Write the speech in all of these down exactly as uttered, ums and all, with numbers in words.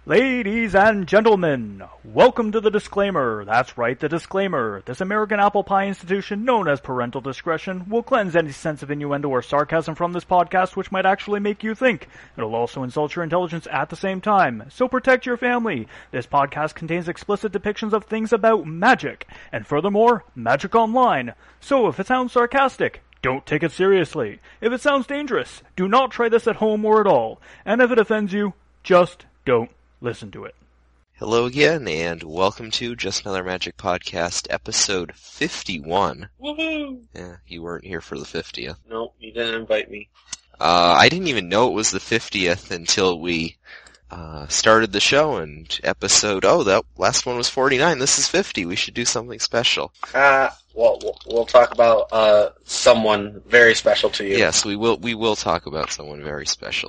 Ladies and gentlemen, welcome to the disclaimer. That's right, the disclaimer. This American apple pie institution, known as parental discretion, will cleanse any sense of innuendo or sarcasm from this podcast which might actually make you think. It'll also insult your intelligence at the same time, so protect your family. This podcast contains explicit depictions of things about magic, and furthermore, magic online. So if it sounds sarcastic, don't take it seriously. If it sounds dangerous, do not try this at home or at all. And if it offends you, just don't listen to it. Hello again, and welcome to Just Another Magic Podcast, episode fifty-one. Woohoo! Yeah, you weren't here for the fiftieth. Nope, you didn't invite me. Uh, I didn't even know it was the fiftieth until we uh, started the show, and episode, oh, that last one was forty-nine, this is fifty, we should do something special. Uh, well, we'll, we'll talk about uh, someone very special to you. Yes, we will, we will talk about someone very special.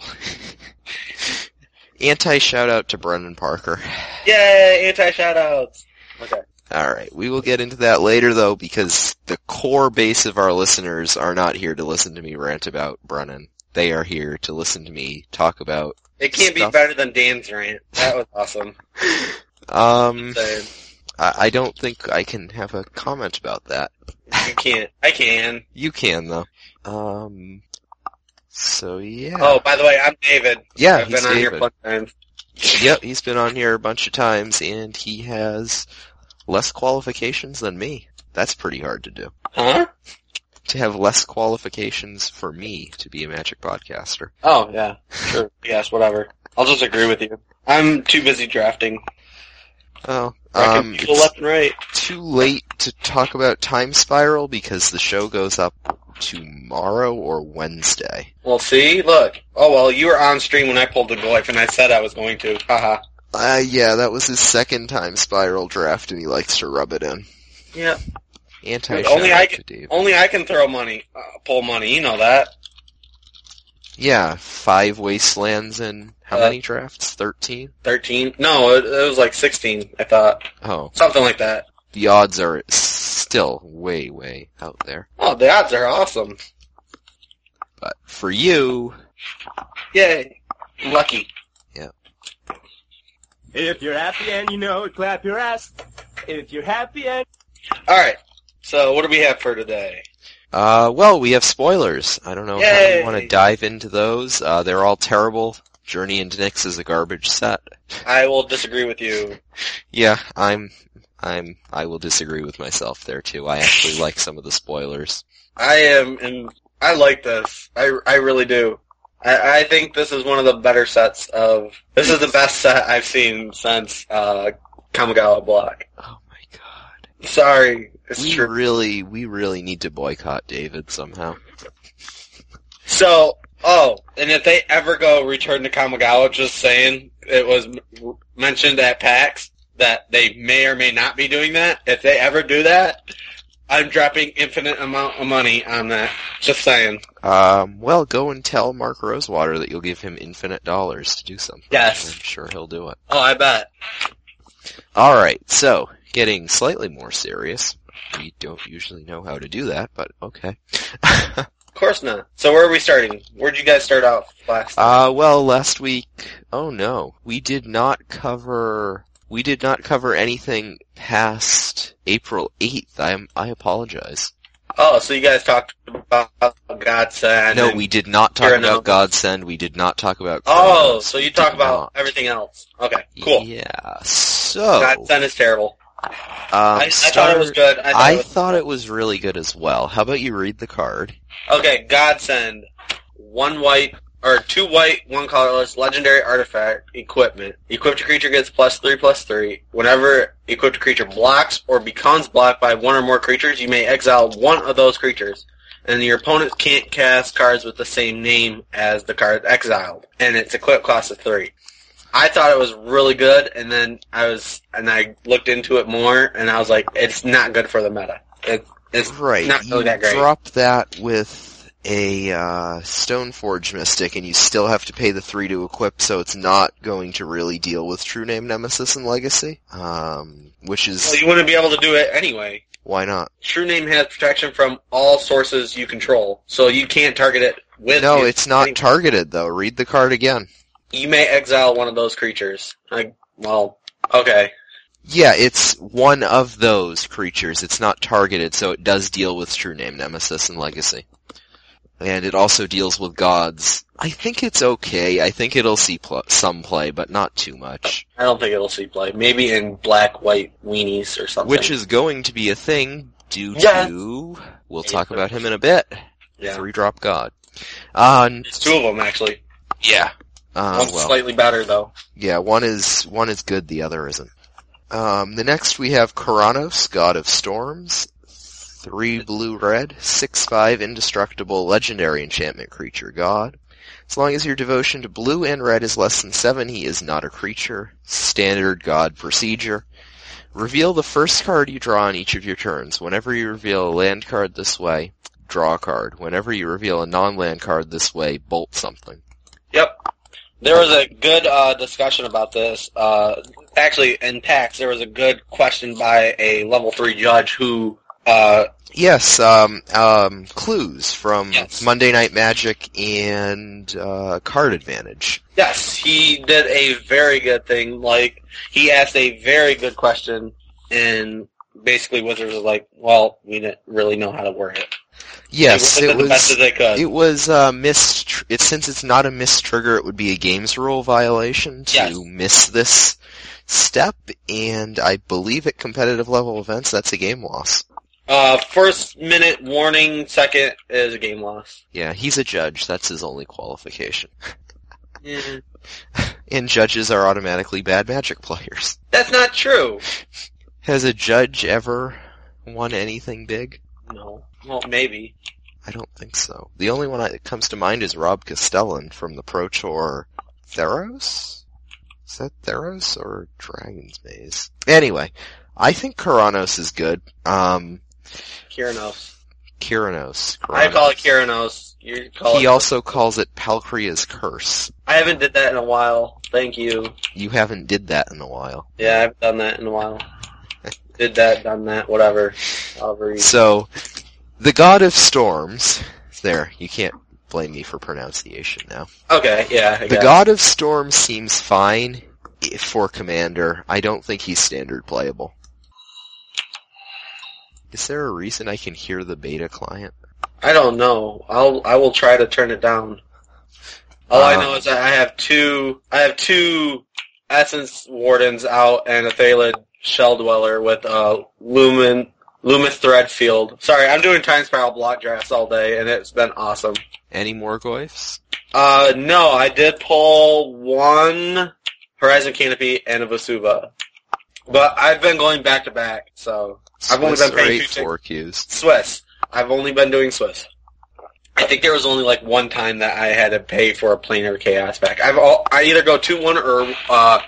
Anti-shout-out to Brendan Parker. Yay, anti-shoutouts! Okay. Alright, we will get into that later, though, because the core base of our listeners are not here to listen to me rant about Brennan. They are here to listen to me talk about It can't stuff. be better than Dan's rant. That was awesome. Um, Saying. I, I don't think I can have a comment about that. You can't. I can. You can, though. Um... So, yeah. Oh, by the way, I'm David. Yeah, I've he's been on David. here a bunch of times. Yep, he's been on here a bunch of times, and he has less qualifications than me. That's pretty hard to do. Huh? To have less qualifications for me to be a Magic podcaster. Oh, yeah. Sure. Yes, whatever. I'll just agree with you. I'm too busy drafting. Oh, Wrecking um, people it's left and right. too late to talk about Time Spiral because the show goes up tomorrow or Wednesday. Well, see? Look. Oh, well, you were on stream when I pulled the Goyf, and I said I was going to. Haha. Uh, yeah, that was his second Time Spiral draft, and he likes to rub it in. Yeah. Anti-shout Only I out can, to Dave. only I can throw money, uh, pull money. You know that. Yeah, five Wastelands and how Uh, many drafts? Thirteen? Thirteen? No, it, it was like sixteen. I thought Oh, something like that. the odds are still way, way out there. Oh, the odds are awesome. But for you, Yay! Lucky. If you're happy and you know it, clap your ass. If you're happy and... All right. So, what do we have for today? uh, well, we have spoilers. I don't know how Yay! you want to dive into those. Uh, they're all terrible. Journey into Nyx is a garbage set. I will disagree with you. Yeah, I'm, I'm, I will disagree with myself there too. I actually like some of the spoilers. I am, and I like this. I, I really do. I, I think this is one of the better sets of. This is the best set I've seen since uh, Kamigawa Block. Oh my god. Sorry, it's We true. really, we really need to boycott David somehow. So, oh, and if they ever go return to Kamigawa, just saying, it was m- mentioned at PAX that they may or may not be doing that. If they ever do that, I'm dropping infinite amount of money on that. Just saying. Um, well, go and tell Mark Rosewater that you'll give him infinite dollars to do something. Yes. I'm sure he'll do it. Oh, I bet. Alright, so, getting slightly more serious. We don't usually know how to do that, but okay. Of course not. So where are we starting? Where'd you guys start off last time? uh, well, last week, oh no, we did not cover, we did not cover anything past April eighth. I am, I apologize. Oh, so you guys talked about Godsend. No, and- we did not talk Fair about enough. Godsend, we did not talk about Oh, Chronos. so We you talk did about not. everything else. Okay, cool. Yeah, so, Godsend is terrible. um, I, I thought it was good. I thought, I it, was thought it was really good as well. How about you read the card? Okay, Godsend. One white, or two white, one colorless, legendary artifact, equipment. Equipped creature gets plus three, plus three. Whenever equipped creature blocks or becomes blocked by one or more creatures, you may exile one of those creatures. And your opponent can't cast cards with the same name as the card exiled. And its equip cost of three. I thought it was really good, and then I was, and I looked into it more, and I was like, it's not good for the meta. It, it's Right, not really you that great. drop that with a uh, Stoneforge Mystic, and you still have to pay the three to equip, so it's not going to really deal with True Name Nemesis and Legacy, um, which is... Well, you wouldn't be able to do it anyway. Why not? True Name has protection from all sources you control, so you can't target it with No, you. it's not targeted, though. Read the card again. you may exile one of those creatures. Like, well, okay. Yeah, it's one of those creatures. It's not targeted, so it does deal with True Name Nemesis and Legacy. And it also deals with gods. I think it's okay. I think it'll see pl- some play, but not too much. I don't think it'll see play. Maybe in black, white weenies or something. Which is going to be a thing due Yeah. to... We'll talk about him in a bit. Yeah. Three-drop god. Uh, There's two of them, actually. yeah. Uh, One's well, slightly better, though. yeah, one is one is good, the other isn't. Um, the next we have Karanos, God of Storms. Three blue-red, six five indestructible legendary enchantment creature god. As long as your devotion to blue and red is less than seven, he is not a creature. Standard god procedure. Reveal the first card you draw on each of your turns. Whenever you reveal a land card this way, draw a card. Whenever you reveal a non-land card this way, bolt something. Yep. There was a good uh, discussion about this. Uh, actually, in PAX, there was a good question by a level three judge who... Uh, Yes, um, um, Clues from Yes. Monday Night Magic and uh, Card Advantage. yes, he did a very good thing. Like, he asked a very good question, and basically Wizards was like, well, we didn't really know how to word it. Yes, They it did the best was. as they could. It was uh, missed. Tr- it, since it's not a missed trigger, it would be a games rule violation to Yes. miss this step, and I believe at competitive level events, that's a game loss. Uh, first minute warning, second is a game loss. Yeah, he's a judge. That's his only qualification. Mm, And judges are automatically bad Magic players. that's not true. Has a judge ever won anything big? No. Well, maybe. I don't think so. The only one that comes to mind is Rob Castellan from the Pro Tour Theros? Is that Theros or Dragon's Maze? Anyway, I think Karanos is good. Um, Kyranos. Kyranos. I call it Kyranos. You call He it... also calls it Palkria's Curse. I haven't did that in a while. Thank you. You haven't did that in a while. Yeah, I haven't done that in a while. Did that, done that, whatever. However you... So, the God of Storms, there, you can't blame me for pronunciation now. Okay, yeah, I The guess. God of Storms seems fine for Commander. I don't think he's standard playable. Is there a reason I can hear the beta client? I don't know. I'll I will try to turn it down. All I know Um, is that I have two I have two Essence Wardens out and a Thalid Shell Dweller with uh Lumen Lumith Threadfield. Sorry, I'm doing Time Spiral block drafts all day and it's been awesome. Any more Goyfs? Uh no, I did pull one Horizon Canopy and a Vesuva. But I've been going back to back, so I've only Swiss been or paying eight two four Qs. Swiss. I've only been doing Swiss. I think there was only like one time that I had to pay for a planar chaos pack. I've all, I either go two one or uh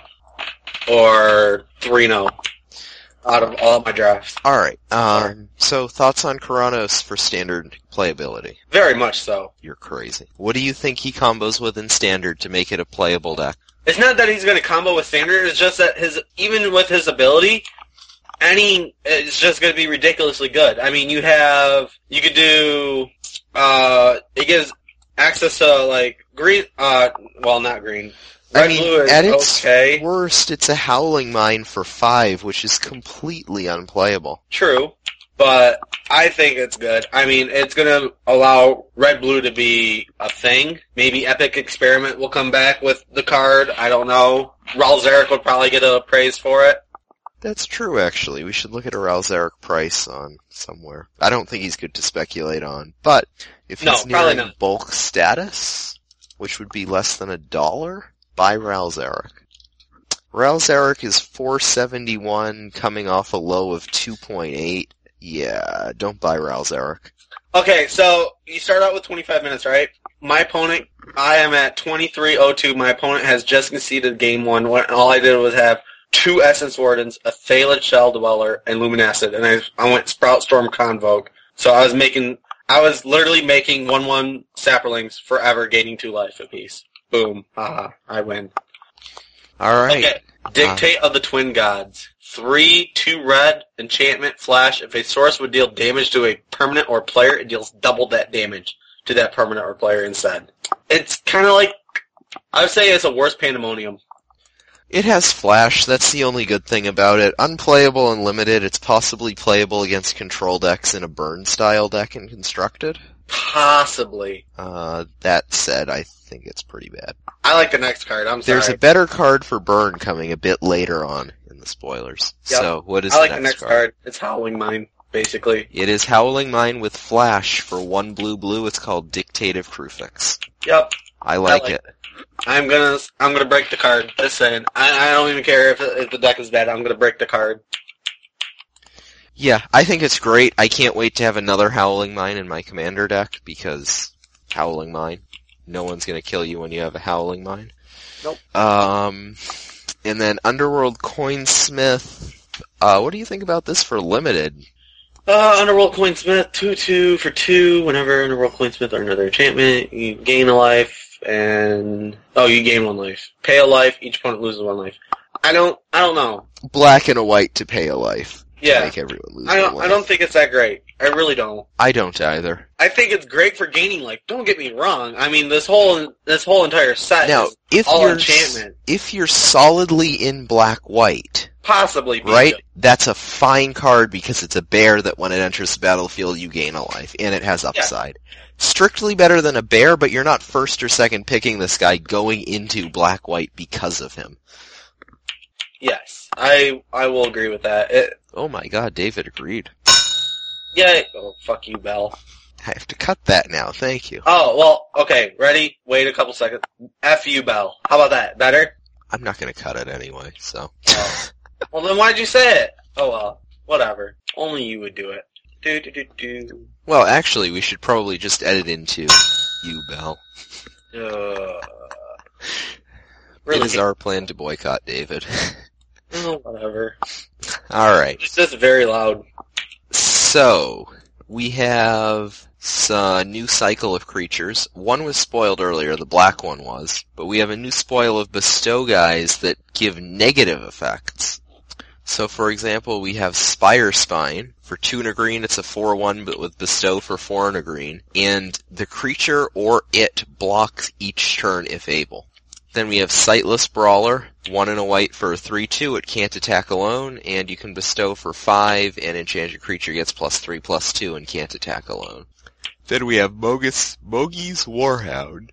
or three no out of all of my drafts. Alright, um, so thoughts on Karanos for standard playability? Very much so. You're crazy. What do you think he combos with in standard to make it a playable deck? It's not that he's going to combo with standard. It's just that his even with his ability, any it's just going to be ridiculously good. I mean, you have you could do uh it gives access to like green uh well not green. Red I mean, blue is at its okay. worst, it's a Howling Mine for five, which is completely unplayable. True, but I think it's good. I mean, it's going to allow red blue to be a thing. Maybe Epic Experiment will come back with the card. I don't know. Raul Zarek would probably get a praise for it. That's true, actually. We should look at a Ralzaric price on somewhere. I don't think he's good to speculate on, but if No, he's probably nearing not. bulk status, which would be less than a dollar, buy Ralzaric. Ralzaric is four seventy-one, coming off a low of two point eight. Yeah, don't buy Ralzaric. Okay, so you start out with twenty-five minutes, right? My opponent, I am at twenty-three oh two. My opponent has just conceded game one. When all I did was have two Essence Wardens, a Thalid Shell Dweller, and Luminacid, and I I went Sprout Storm Convoke. So I was making, I was literally making one one Sapperlings forever, gaining two life apiece. Boom, haha, I win. Alright. Okay, Dictate of the Twin Gods. Three, two red, enchantment, flash. If a source would deal damage to a permanent or player, it deals double that damage to that permanent or player instead. It's kind of like I would say it's a worse Pandemonium. It has flash, that's the only good thing about it. Unplayable and limited, it's possibly playable against control decks in a burn-style deck in Constructed. Possibly. Uh, that said, I think it's pretty bad. I like the next card, I'm sorry. There's a better card for burn coming a bit later on in the spoilers. Yep. So, what is I like the the next next card? card. It's Howling Mine, basically. It is Howling Mine with flash for one blue blue, it's called Dictative Crufix. Yep. I like, like it. I'm gonna, I'm gonna break the card. Just saying. I, I don't even care if, if the deck is bad. I'm gonna break the card. Yeah, I think it's great. I can't wait to have another Howling Mine in my commander deck, because Howling Mine. No one's gonna kill you when you have a Howling Mine. Nope. Um, and then Underworld Coinsmith. Uh, what do you think about this for limited? Uh, Underworld Coinsmith, two two for two. Whenever Underworld Coinsmith or another enchantment, you gain a life. And oh, you gain one life. Pay a life. Each opponent loses one life. I don't. I don't know. Black and a white to pay a life. Yeah. To make everyone lose I don't. one I life. don't think it's that great. I really don't. I don't either. I think it's great for gaining life. Don't get me wrong. I mean, this whole this whole entire set Now, is if all you're enchantment. if you're solidly in black white, Possibly, be right? good. That's a fine card because it's a bear that when it enters the battlefield you gain a life and it has upside. Strictly better than a bear, but you're not first or second picking this guy going into black-white because of him. Yes, I I will agree with that. It, Oh my god, David agreed. yeah. Oh, fuck you, Bell. I have to cut that now, thank you. Oh well. Okay. Ready? Wait a couple seconds. F you, Bell. How about that? Better? I'm not gonna cut it anyway, so. Oh. Well, then why'd you say it? Oh well. Whatever. Only you would do it. Do do do do. Well, actually, we should probably just edit into you, Bell. Uh, It really? is our plan to boycott David. Oh, whatever. Alright. It's just very loud. So, we have a new cycle of creatures. One was spoiled earlier, the black one was, but we have a new spoil of bestow guys that give negative effects. So for example, we have Spire Spine. For two and a green, it's a four one, but with bestow for four and a green. And the creature or it blocks each turn if able. Then we have Sightless Brawler, one and a white for a three two, it can't attack alone, and you can bestow for five, and enchanted creature gets plus three plus two and can't attack alone. Then we have Mogus, Mogi's Warhound.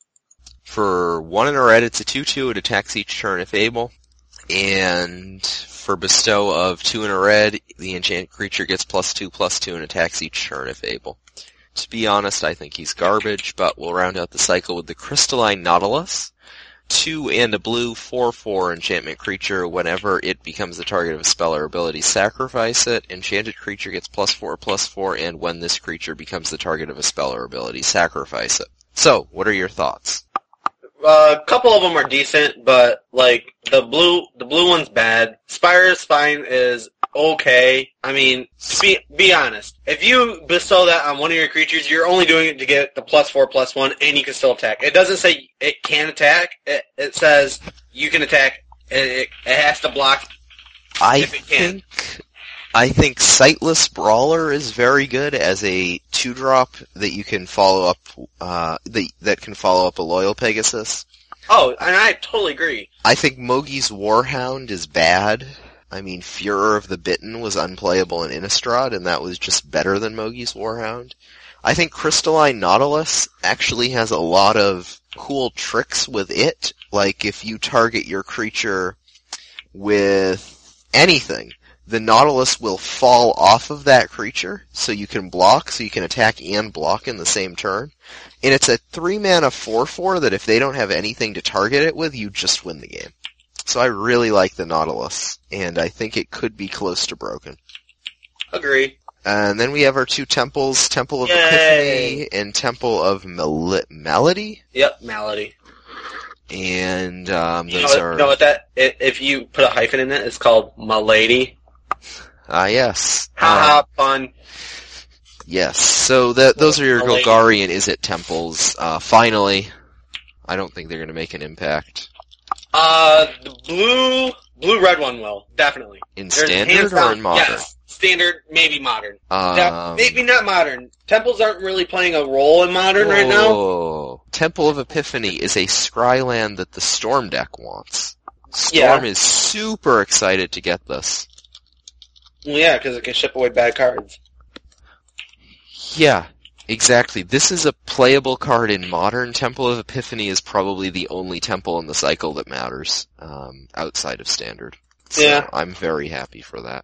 For one and a red, it's a two two, it attacks each turn if able. And for bestow of two and a red, the enchanted creature gets plus two plus two and attacks each turn if able. To be honest, I think he's garbage, but we'll round out the cycle with the Crystalline Nautilus. Two and a blue, four four enchantment creature. Whenever it becomes the target of a spell or ability, sacrifice it. Enchanted creature gets plus four, plus four, and when this creature becomes the target of a spell or ability, sacrifice it. So, what are your thoughts? Uh, a couple of them are decent, but like the blue, the blue one's bad. Spire Spine is okay. I mean, to be be honest, if you bestow that on one of your creatures, you're only doing it to get the plus four, plus one, and you can still attack. It doesn't say it can attack. It, it says you can attack. It, it has to block. I if it can. think I think Sightless Brawler is very good as a two drop that you can follow up uh that that can follow up a Loyal Pegasus. Oh, and I totally agree. I think Mogi's Warhound is bad. I mean, Furor of the Bitten was unplayable in Innistrad, and that was just better than Mogi's Warhound. I think Crystalline Nautilus actually has a lot of cool tricks with it. Like, if you target your creature with anything, the Nautilus will fall off of that creature, so you can block, so you can attack and block in the same turn. And it's a three mana four four that if they don't have anything to target it with, you just win the game. So I really like the Nautilus, and I think it could be close to broken. Agree. And then we have our two temples, Temple of Yay. Epiphany and Temple of Mel- Melody. Yep, Malady. And um, You know, those what- are... you know what that? It, if you put a hyphen in it, it's called Malady. Ah, yes. Ha Um, ha, fun. Yes, so that those are your Malady. Golgari and Izzet temples. Uh, finally, I don't think they're going to make an impact. Uh, the blue, Blue red one will, definitely. In There's standard hands or down- in modern? Yes, standard, maybe modern. Um, Yeah, maybe not modern. Temples aren't really playing a role in modern right now. Oh, Temple of Epiphany is a Scryland that the Storm deck wants. Storm Yeah. is super excited to get this. Well, yeah, because it can ship away bad cards. Yeah, exactly. This is a playable card in modern. Temple of Epiphany is probably the only temple in the cycle that matters, um, outside of standard. So Yeah. I'm very happy for that.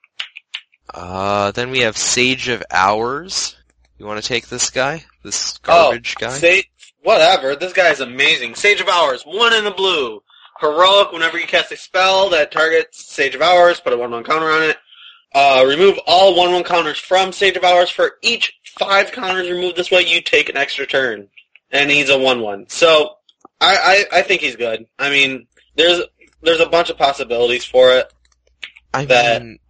Uh, then we have Sage of Hours. You want to take this guy? This garbage oh, guy? Sage, whatever. This guy is amazing. Sage of Hours, one in the blue. Heroic, whenever you cast a spell that targets Sage of Hours, put a one one counter on it. Uh, remove all one one counters from Sage of Hours. For each five counters removed this way, you take an extra turn. And he's a one one. So, I, I, I think he's good. I mean, there's there's a bunch of possibilities for it. I that- mean,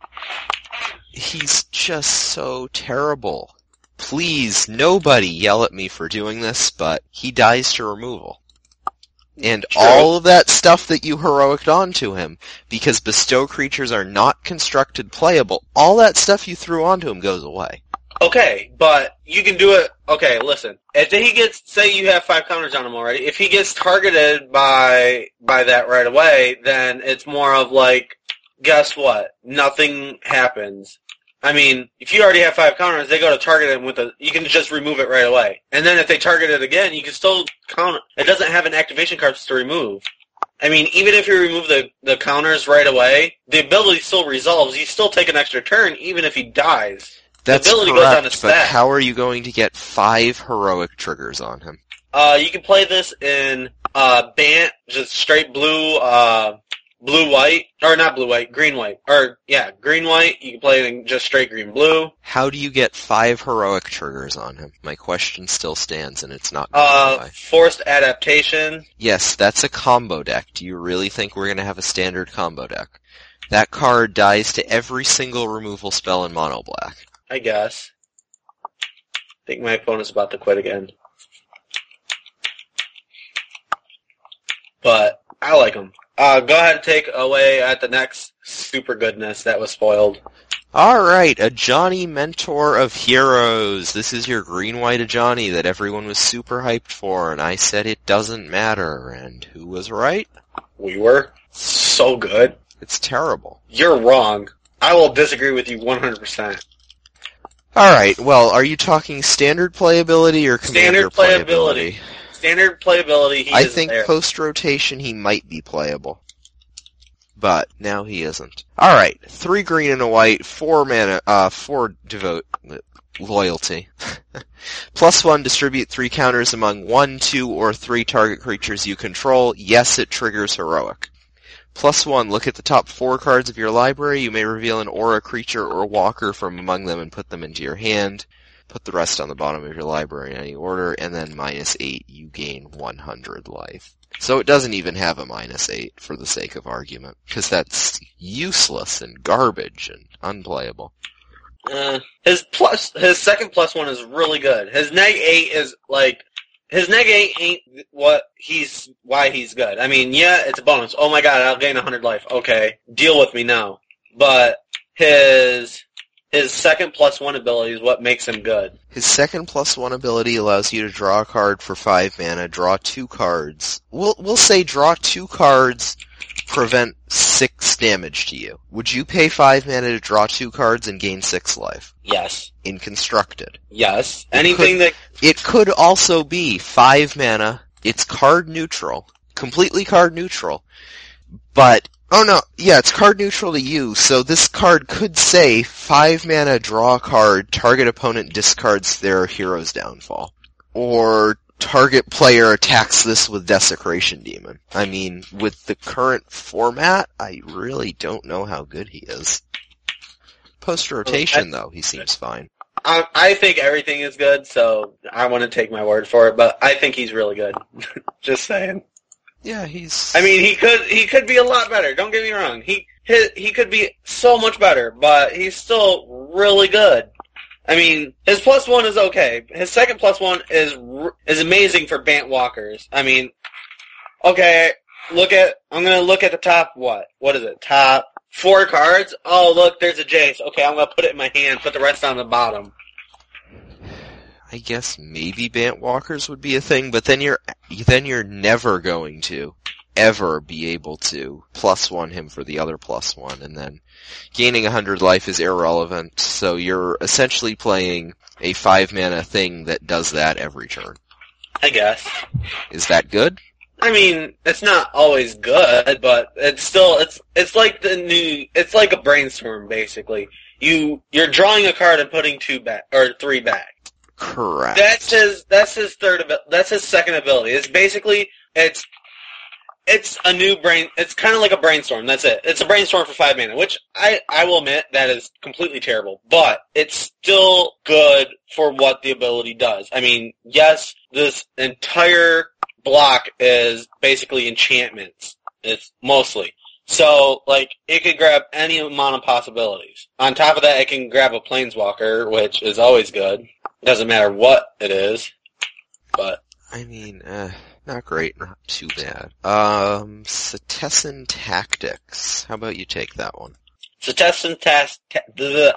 he's just so terrible. Please, nobody yell at me for doing this, but he dies to removal. And True. all of that stuff that you heroiced onto him, because bestow creatures are not constructed playable, all that stuff you threw onto him goes away. Okay, but you can do it. Okay, listen. If he gets, say you have five counters on him already, if he gets targeted by by that right away, then it's more of like, guess what? Nothing happens. I mean, if you already have five counters, they go to target him with a, you can just remove it right away. And then if they target it again, you can still counter. It doesn't have an activation card to remove. I mean, even if you remove the, the counters right away, the ability still resolves. You still take an extra turn, even if he dies. That's the ability correct, goes down to but stat. how are you going to get five heroic triggers on him? Uh, you can play this in, uh, Bant, just straight blue, uh, blue-white, or not blue-white, green-white. Or, yeah, green-white, you can play it in just straight green-blue. How do you get five heroic triggers on him? My question still stands, and it's not going Uh, away. forced adaptation. Yes, that's a combo deck. Do you really think we're going to have a standard combo deck? That card dies to every single removal spell in mono black. I guess. I think my opponent's about to quit again. But, I like him. Uh, go ahead and take away at the next super goodness that was spoiled. Alright, Ajani, Mentor of Heroes. This is your green-white Ajani that everyone was super hyped for, and I said it doesn't matter, and who was right? We were so good. It's terrible. You're wrong. I will disagree with you one hundred percent. Alright, well, are you talking standard playability or commander Standard playability. playability? Standard playability, he I is think there. post-rotation he might be playable. But now he isn't. Alright, three green and a white, four mana, uh, four devote, loyalty. Plus one, distribute three counters among one, two, or three target creatures you control. Yes, it triggers heroic. Plus one, look at the top four cards of your library. You may reveal an aura, creature, or walker from among them and put them into your hand. Put the rest on the bottom of your library in any order, and then minus eight, you gain one hundred life. So it doesn't even have a minus eight, for the sake of argument, because that's useless and garbage and unplayable. Uh, his plus, his second plus one is really good. His neg eight is like, his neg eight ain't what he's, why he's good. I mean, yeah, it's a bonus. Oh my god, I'll gain one hundred life. Okay, deal with me now. But his, his second plus one ability is what makes him good. His second plus one ability allows you to draw a card for five mana, draw two cards. We'll, we'll say draw two cards, prevent six damage to you. Would you pay five mana to draw two cards and gain six life? Yes. In constructed. Yes. It Anything could- that, It could also be five mana, it's card neutral, completely card neutral, but, oh no, yeah, it's card neutral to you, so this card could say, five mana, draw a card, target opponent discards their hero's downfall. Or, target player attacks this with Desecration Demon. I mean, with the current format, I really don't know how good he is. Post-rotation, though, he seems fine. I, I think everything is good, so I want to take my word for it, but I think he's really good. Just saying. Yeah, he's... I mean, he could he could be a lot better. Don't get me wrong. He his, he could be so much better, but he's still really good. I mean, his plus one is okay. His second plus one is is amazing for Bant Walkers. I mean, okay, look at, I'm gonna look at the top, what? What is it? Top four cards? Oh, look, there's a Jace. Okay, I'm gonna put it in my hand, put the rest on the bottom. I guess maybe Bant Walkers would be a thing, but then you're, then you're never going to ever be able to plus one him for the other plus one, and then gaining a hundred life is irrelevant, so you're essentially playing a five mana thing that does that every turn. I guess. Is that good? I mean, it's not always good, but it's still, it's, it's like the new, it's like a brainstorm, basically. You, you're drawing a card and putting two back, or three back. Correct. That's his, that's his third, abil- that's his second ability. It's basically, it's, It's a new brain, it's kind of like a brainstorm, that's it. It's a brainstorm for five mana, which I, I will admit that is completely terrible, but it's still good for what the ability does. I mean, yes, this entire block is basically enchantments. It's mostly. So, like, it could grab any amount of possibilities. On top of that, it can grab a Planeswalker, which is always good. Doesn't matter what it is, but... I mean, uh... not great, not too bad. Um, Setessan Tactics. How about you take that one? Setessan tas- ta- the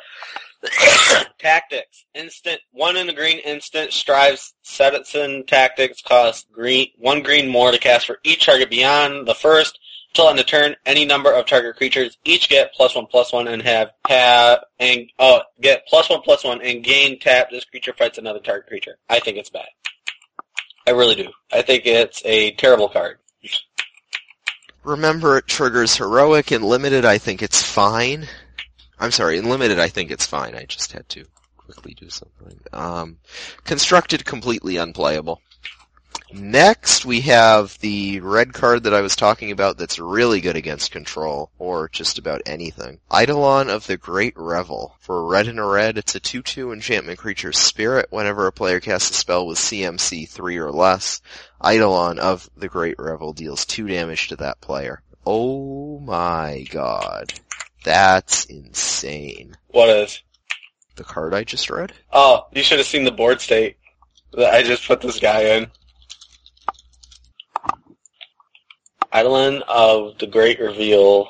Tactics. Instant, one in the green instant, strives Setessan Tactics costs green, one green more to cast for each target beyond the first. Till end of turn, any number of target creatures each get plus one plus one and have tap, and, oh, get plus one plus one and gain tap. This creature fights another target creature. I think it's bad. I really do. I think it's a terrible card. Remember, it triggers Heroic. In Limited, I think it's fine. I'm sorry, in Limited, I think it's fine. I just had to quickly do something. Um, Constructed, completely unplayable. Next, we have the red card that I was talking about that's really good against control, or just about anything. Eidolon of the Great Revel. For a red and a red, it's a two two enchantment creature spirit. Whenever a player casts a spell with C M C three or less, Eidolon of the Great Revel deals two damage to that player. Oh my god. That's insane. What is? The card I just read? Oh, you should have seen the board state. I just put this guy in. Eidolon of the Great Reveal.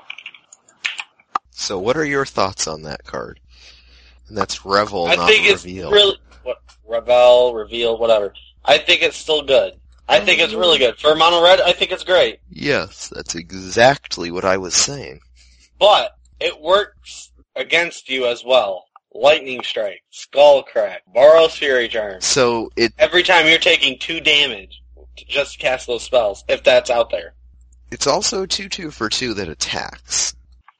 So what are your thoughts on that card? And that's Revel, I not think Reveal. it's really... What, Revel, Reveal, whatever. I think it's still good. I think it's really good. For mono red, I think it's great. Yes, that's exactly what I was saying. But it works against you as well. Lightning Strike, Skull Crack, Boros Fury Charm. So it Every time you're taking two damage to just cast those spells, if that's out there. it's also two two for two that attacks.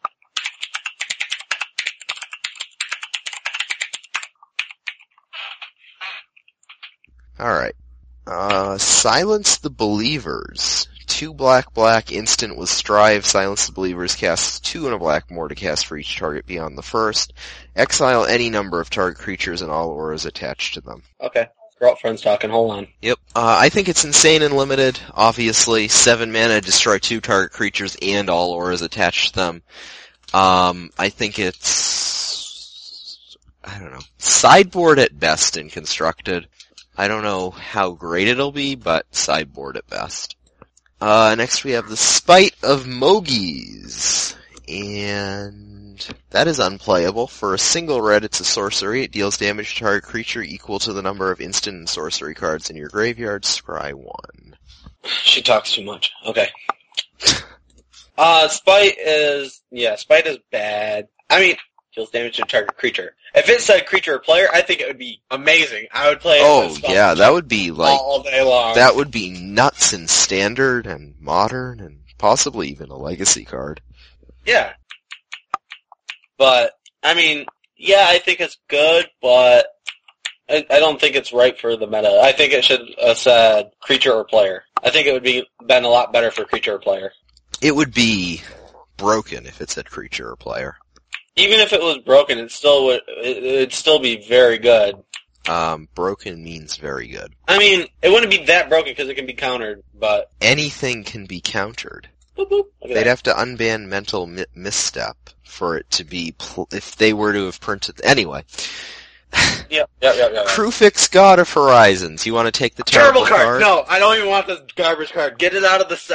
Alright. Uh, Silence the Believers. Two black black instant with Strive. Silence the Believers casts two and a black more to cast for each target beyond the first. Exile any number of target creatures and all auras attached to them. Okay. Girlfriend's talking, hold on. Yep. Uh, I think it's insane and limited, obviously. Seven mana, destroy two target creatures and all auras attached to them. Um, I think it's... I don't know. Sideboard at best in Constructed. I don't know how great it'll be, but sideboard at best. Uh, next we have the Spite of Mogies. And that is unplayable. For a single red, it's a sorcery. It deals damage to target creature equal to the number of instant and sorcery cards in your graveyard. Scry one. She talks too much. Okay. uh, Spite is... Yeah, Spite is bad. I mean, deals damage to target creature. If it said creature or player, I think it would be amazing. I would play it Oh, with spell yeah, that would be like... all day long. That would be nuts in Standard and Modern and possibly even a Legacy card. Yeah. But, I mean, yeah, I think it's good, but I, I don't think it's right for the meta. I think it should have said creature or player. I think it would be been a lot better for creature or player. It would be broken if it said creature or player. Even if it was broken, it still would it, it'd still be very good. Um, broken means very good. I mean, it wouldn't be that broken because it can be countered, but... Anything can be countered. Boop, boop. Look at They'd that. have to unban Mental mi- Misstep for it to be, pl- if they were to have printed... Anyway. Yep, yep, yep, yep. yep. Crufix, God of Horizons. You want to take the Terrible terrible card. No, I don't even want this garbage card. Get it out of the set.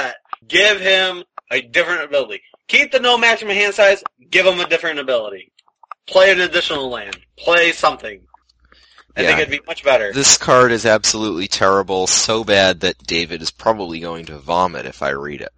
give him a different ability. Keep the no maximum hand size, give him a different ability. Play an additional land. Play something. I Yeah. think it'd be much better. This card is absolutely terrible, so bad that David is probably going to vomit if I read it.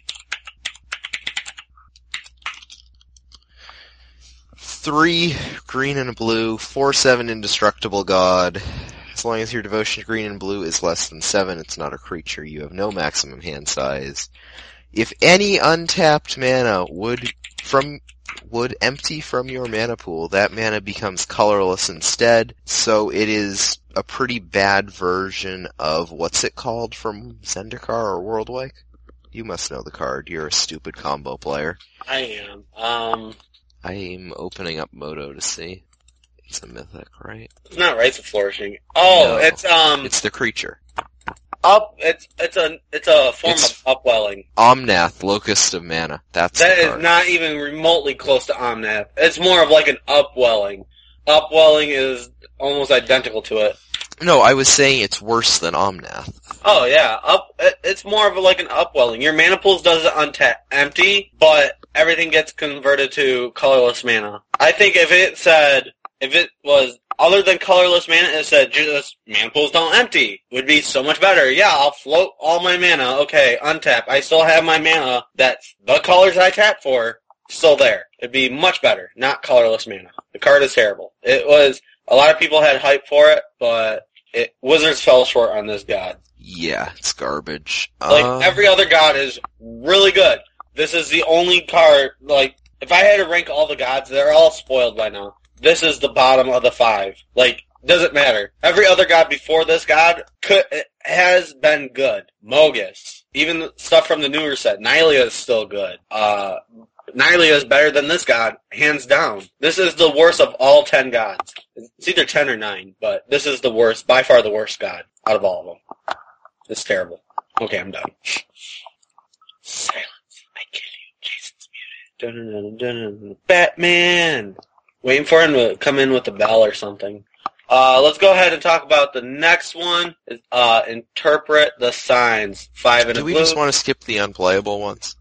Three green and a blue, four seven indestructible god. As long as your devotion to green and blue is less than seven, it's not a creature. You have no maximum hand size. If any untapped mana would from would empty from your mana pool, that mana becomes colorless instead. So it is a pretty bad version of what's it called from Zendikar or Worldwake? You must know the card. You're a stupid combo player. I am. Um, I'm opening up Moto to see. It's a mythic, right? it's not Rites of Flourishing. Oh, No. it's um It's the creature. up. It's it's a it's a form It's- of upwelling. Omnath, Locust of Mana. That's That the is card. not even remotely close to Omnath. It's more of like an upwelling. Upwelling is almost identical to it. No, I was saying it's worse than Omnath. Oh yeah, up. it- It's more of like an upwelling. Your mana pools does it unta- empty, but everything gets converted to colorless mana. I think if it said, if it was other than colorless mana, it said just mana pools don't empty, would be so much better. Yeah, I'll float all my mana. Okay, untap. I still have my mana. That's the colors I tap for. Still there. It'd be much better. Not colorless mana. The card is terrible. It was. A lot of people had hype for it, but it Wizards fell short on this god. Yeah, it's garbage. Like, Uh, every other god is really good. This is the only card, like, if I had to rank all the gods, they're all spoiled by now. This is the bottom of the five. Like, doesn't matter. Every other god before this god could has been good. Mogus. Even the stuff from the newer set. Nylea is still good. Uh, Nylea is better than this god, hands down. This is the worst of all ten gods. It's either ten or nine, but this is the worst, by far the worst god out of all of them. It's terrible. Okay, I'm done. Silence. I kill you. Jason's muted. Dun, dun, dun, dun. Batman! Waiting for him to come in with a bell or something. Uh, let's go ahead and talk about the next one. Uh, interpret the signs. Five in do a we blue. just want to skip the unplayable ones?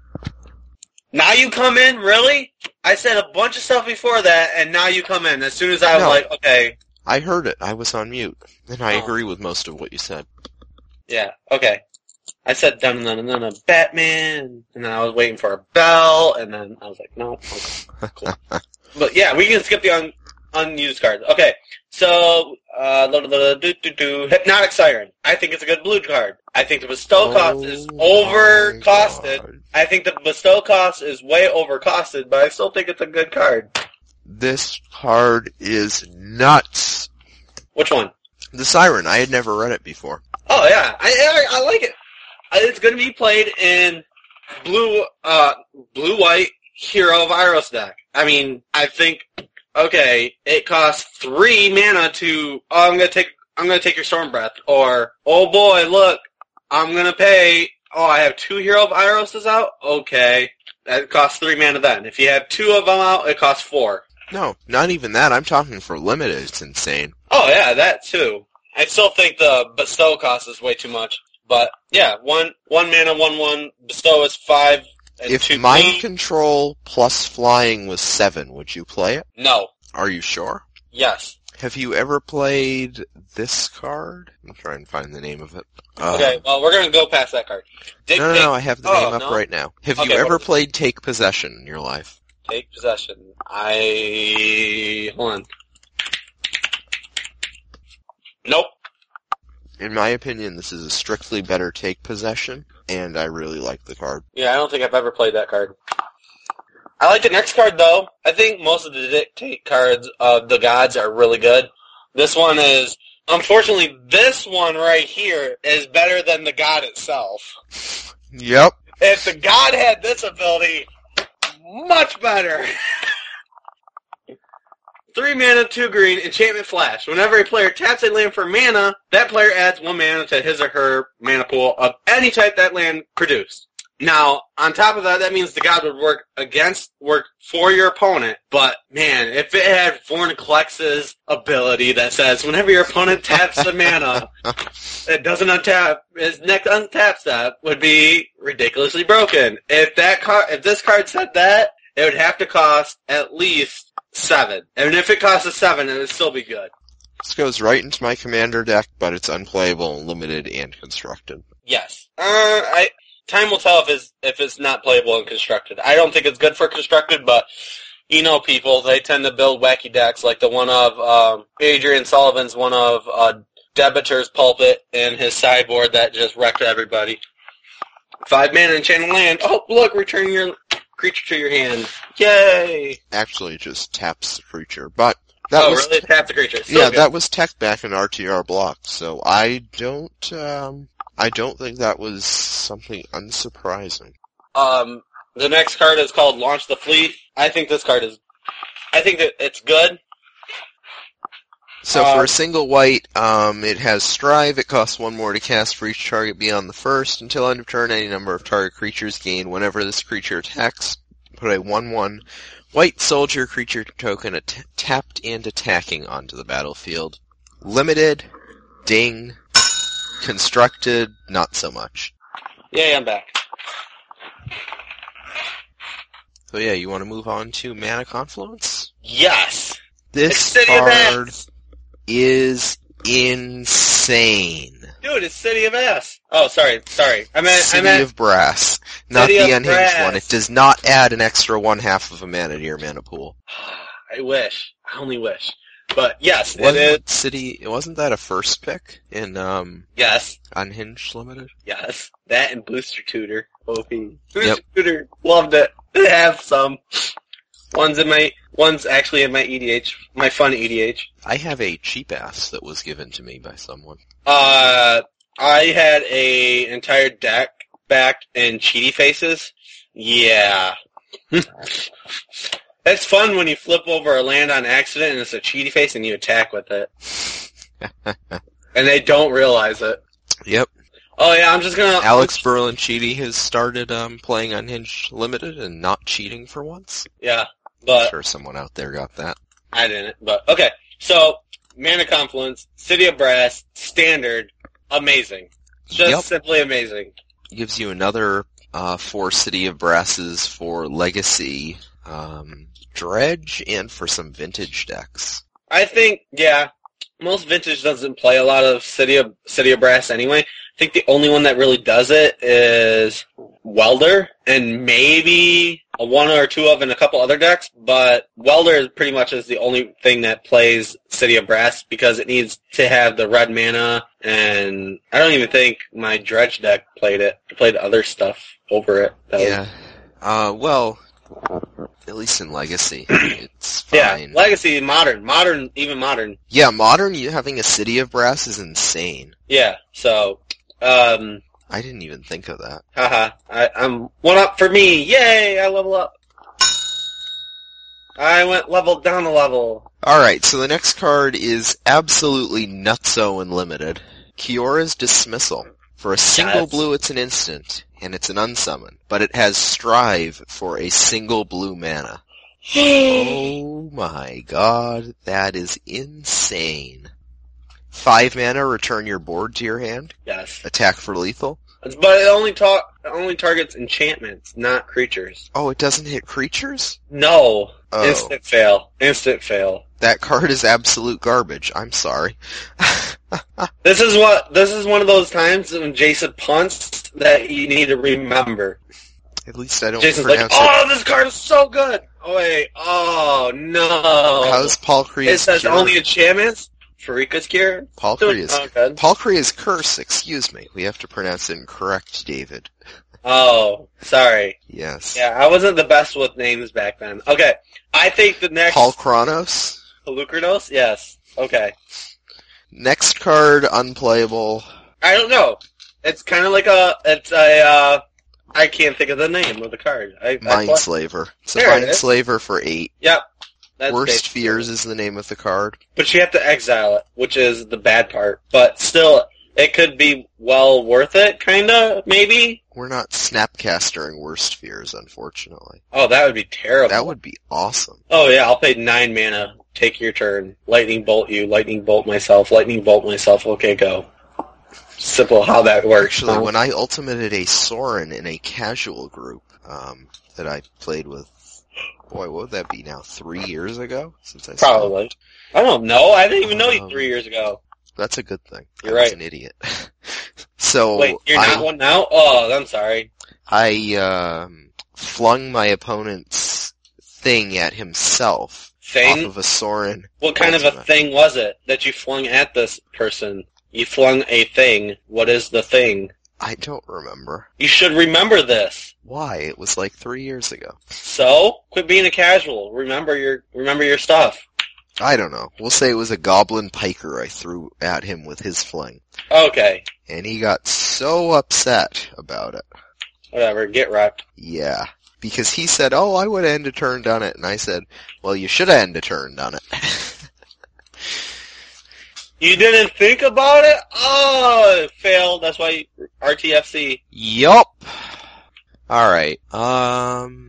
Now you come in? Really? I said a bunch of stuff before that, and now you come in. As soon as I was No. like, okay, I heard it. I was on mute. And I Oh. agree with most of what you said. yeah, okay. I said dun dun dun dun dun, Batman, and then I was waiting for a bell, and then I was like, no, okay, cool. But yeah, we can skip the un- unused cards. Okay, so uh, do, do, do, do, Hypnotic Siren. I think it's a good blue card. I think the bestow cost is Oh over my costed. God. I think the bestow cost is way over costed, but I still think it's a good card. This card is nuts. Which one? The Siren. I had never read it before. Oh yeah, I I, I like it. Uh, It's going to be played in blue, uh, blue white Hero of Iros deck. I mean, I think okay, it costs three mana to. Oh, I'm gonna take. I'm gonna take your Storm Breath, or oh boy, look, I'm gonna pay. Oh, I have two Hero of Iroses out. Okay, that costs three mana. Then, if you have two of them out, it costs four. No, not even that. I'm talking for limited. It's insane. Oh yeah, that too. I still think the bestow cost is way too much. But yeah, one one mana, one one bestow is five and If two. mind blue. control plus flying was seven, would you play it? No. Are you sure? Yes. Have you ever played this card? I'm trying to find the name of it. Uh, Okay. Well, we're gonna go past that card. Dig, No, no, dig, no, I have the Oh, name up no? right now. Have Okay, you ever what is it? played Take Possession in your life? Take possession. I hold on. Nope. In my opinion, this is a strictly better Take Possession, and I really like the card. Yeah, I don't think I've ever played that card. I like the next card though. I think most of the dictate cards of the gods are really good. This one is, unfortunately, this one right here is better than the god itself. Yep. If the god had this ability, much better. Three mana, two green, enchantment flash. Whenever a player taps a land for mana, that player adds one mana to his or her mana pool of any type that land produced. Now, on top of that, that means the god would work against, work for your opponent. But, man, if it had Vorinclex's ability that says whenever your opponent taps the mana, it doesn't untap, his next untap step would be ridiculously broken. If that card, if this card said that, it would have to cost at least seven. And if it costs a seven, it would still be good. This goes right into my commander deck, but it's unplayable, limited, and constructed. Yes. Uh, I... Time will tell if it's, if it's not playable and constructed. I don't think it's good for constructed, but you know people, they tend to build wacky decks like the one of um, Adrian Sullivan's one of uh, Debitor's Pulpit and his sideboard that just wrecked everybody. Five mana enchanted land. Oh, look, return your creature to your hand. Yay! Actually, it just taps the creature, but... That oh, was really? Te- Tap the creature. Still yeah, good. that was tech back in R T R block, so I don't, um... I don't think that was something unsurprising. Um, the next card is called Launch the Fleet. I think this card is... I think that it's good. So uh, for a single white, um, it has Strive. It costs one more to cast for each target beyond the first. Until end of turn, any number of target creatures gain whenever this creature attacks. Put a one one white soldier creature token at- tapped and attacking onto the battlefield. Limited. Ding. Constructed, not so much. Yeah, I'm back. So yeah, you want to move on to Mana Confluence? Yes! This It's City of card Ass. is insane. Dude, it's City of Ass. Oh, sorry, sorry. I meant, City I meant... of Brass, not City the of unhinged Brass. one. It does not add an extra one half of a mana to your mana pool. I wish. I only wish. But yes, it Wasn't is. City? Wasn't that a first pick in um Yes, Unhinged Limited? yes. That and Booster Tutor. O P. Booster Yep. Tutor. Loved it. I have some. One's in my, one's actually in my E D H, my fun E D H. I have a cheap ass that was given to me by someone. Uh, I had a entire deck backed in cheaty faces. Yeah. It's fun when you flip over a land on accident and it's a cheaty face and you attack with it. And they don't realize it. Yep. Oh yeah, I'm just gonna... Alex Berlin Cheaty has started um playing Unhinged Limited and not cheating for once. Yeah, I'm but sure someone out there got that. I didn't. But okay, so Mana Confluence, City of Brass, Standard, amazing. Just Yep. simply amazing. Gives you another uh four City of Brasses for Legacy, um, Dredge, and for some Vintage decks. I think, yeah, most Vintage doesn't play a lot of City of City of Brass anyway. I think the only one that really does it is Welder, and maybe a one or two of in a couple other decks, but Welder is pretty much is the only thing that plays City of Brass because it needs to have the red mana, and I don't even think my Dredge deck played it. It played other stuff over it. That was- Yeah. Uh, well, at least in Legacy, it's fine. yeah, Legacy, Modern, Modern, even Modern. Yeah, Modern, you having a City of Brass is insane. Yeah, so, um... I didn't even think of that. Haha, I, I'm one up for me. Yay, I level up. I went level down a level. Alright, so the next card is absolutely nutso and limited. Kiora's Dismissal. For a single Yes. blue, it's an instant, and it's an unsummon, but it has Strive for a single blue mana. Oh my god, that is insane. Five mana, return your board to your hand. Yes. Attack for lethal. But it only ta- it only targets enchantments, not creatures. Oh, it doesn't hit creatures? No. Oh. Instant fail. Instant fail. That card is absolute garbage. I'm sorry. This is what, this is one of those times when Jason punts that you need to remember. At least I don't Jason's like, pronounce it. oh, this card is so good! Oh wait, oh no. How's Palkria's It says Cure? only enchantments? Farika's Cure? Palkria's, Oh, good. Palkria's Curse, excuse me. We have to pronounce it incorrect, David. Oh, sorry. Yes. Yeah, I wasn't the best with names back then. Okay, I think the next... Paul Kronos. Pelucranos? Yes. Okay. Next card, unplayable. I don't know. It's kind of like a... It's a... Uh, I can't think of the name of the card. I, I Mindslaver. It's a There it is. Mindslaver for eight. Yep. That's Worst basically Fears it. is the name of the card. But you have to exile it, which is the bad part. But still, it could be well worth it, kinda, maybe? We're not snapcastering worst fears, unfortunately. Oh, that would be terrible. That would be awesome. Oh yeah, I'll pay nine mana. Take your turn. Lightning bolt you, lightning bolt myself, lightning bolt myself. Okay, go. Simple how that works. Actually, when I ultimated a Sorin in a casual group um, that I played with, boy, what would that be now? Three years ago? Since I Probably. stopped? I don't know. I didn't even know you Um, three years ago. That's a good thing. You're I was right. an idiot. So Wait, you're I, not one now? Oh, I'm sorry. I um, flung my opponent's thing at himself Thing? off of a Sorin. What kind of a ultimate. thing was it that you flung at this person? You flung a thing. What is the thing? I don't remember. You should remember this. Why? It was like three years ago. So, quit being a casual. Remember your remember your stuff. I don't know. We'll say it was a goblin piker I threw at him with his fling. Okay. And he got so upset about it. Whatever, get wrecked. Yeah. Because he said, oh, I would end a turn done it. And I said, well, you should have end a turn done it. You didn't think about it? Oh, it failed. That's why you, R T F C. Yup. Alright. Um...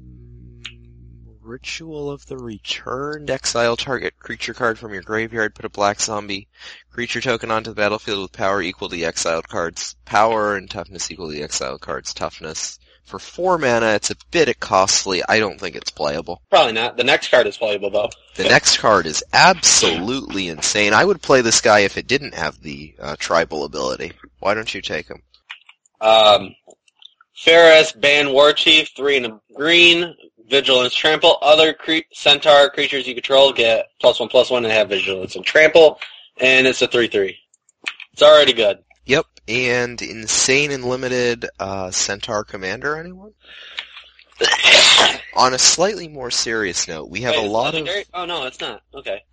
Ritual of the Returned. Exile target creature card from your graveyard. Put a black zombie creature token onto the battlefield with power equal to the exiled card's power and toughness equal to the exiled card's toughness. For four mana, it's a bit costly. I don't think it's playable. Probably not. The next card is playable, though. The next card is absolutely insane. I would play this guy if it didn't have the uh, tribal ability. Why don't you take him? Um, Ferris, Ban War Chief, three and a green, Vigilance, Trample. Other cre- Centaur creatures you control get plus one, plus one, and have Vigilance and Trample, and it's a three three. It's already good. Yep, and insane and limited uh, Centaur Commander, anyone? On a slightly more serious note, we have Wait, a it's lot of... legendary? Oh, no, it's not. Okay.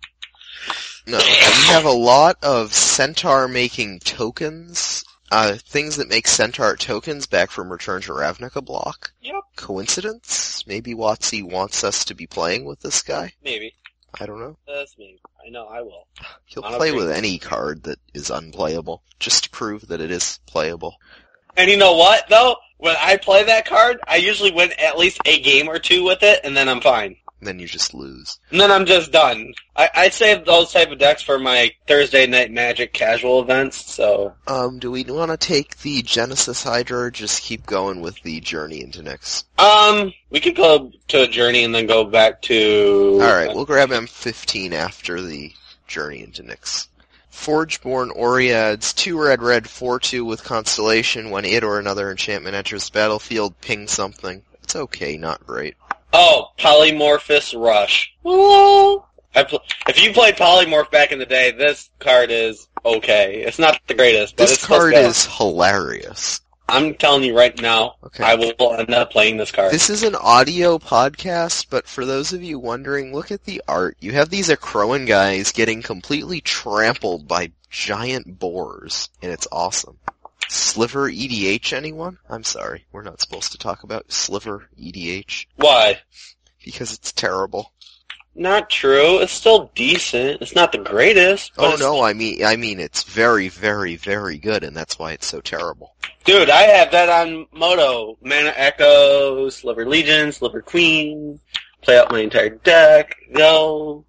No, we have a lot of Centaur-making tokens, uh, things that make Centaur tokens back from Return to Ravnica block. Yep. Coincidence? Maybe WotC wants us to be playing with this guy? Maybe. I don't know. That's me. I know, I will. He'll I'll play agree. with any card that is unplayable, just to prove that it is playable. And you know what, though? When I play that card, I usually win at least a game or two with it, and then I'm fine. Then you just lose. And then I'm just done. I, I save those type of decks for my Thursday Night Magic casual events, so... Um, do we want to take the Genesis Hydra or just keep going with the Journey into Nyx? Um, we could go to a Journey and then go back to... Alright, we'll grab M fifteen after the Journey into Nyx. Forgeborn Oreads, two red red, four two with Constellation. When it or another enchantment enters the battlefield, ping something. It's okay, not great. Oh, Polymorphous Rush. Hello? I pl- if you played Polymorph back in the day, this card is okay. It's not the greatest, but This it's card still- is hilarious. I'm telling you right now, Okay. I will end up playing this card. This is an audio podcast, but for those of you wondering, look at the art. You have these Akroan guys getting completely trampled by giant boars, and it's awesome. Sliver E D H, anyone? I'm sorry, we're not supposed to talk about Sliver E D H, Why? because it's terrible. Not true. It's still decent. It's not the greatest. But Oh it's- no, I mean, I mean it's very, very, very good, and that's why it's so terrible. Dude, I have that on Moto. Mana Echo, Sliver Legion, Sliver Queen. Play out my entire deck. Go.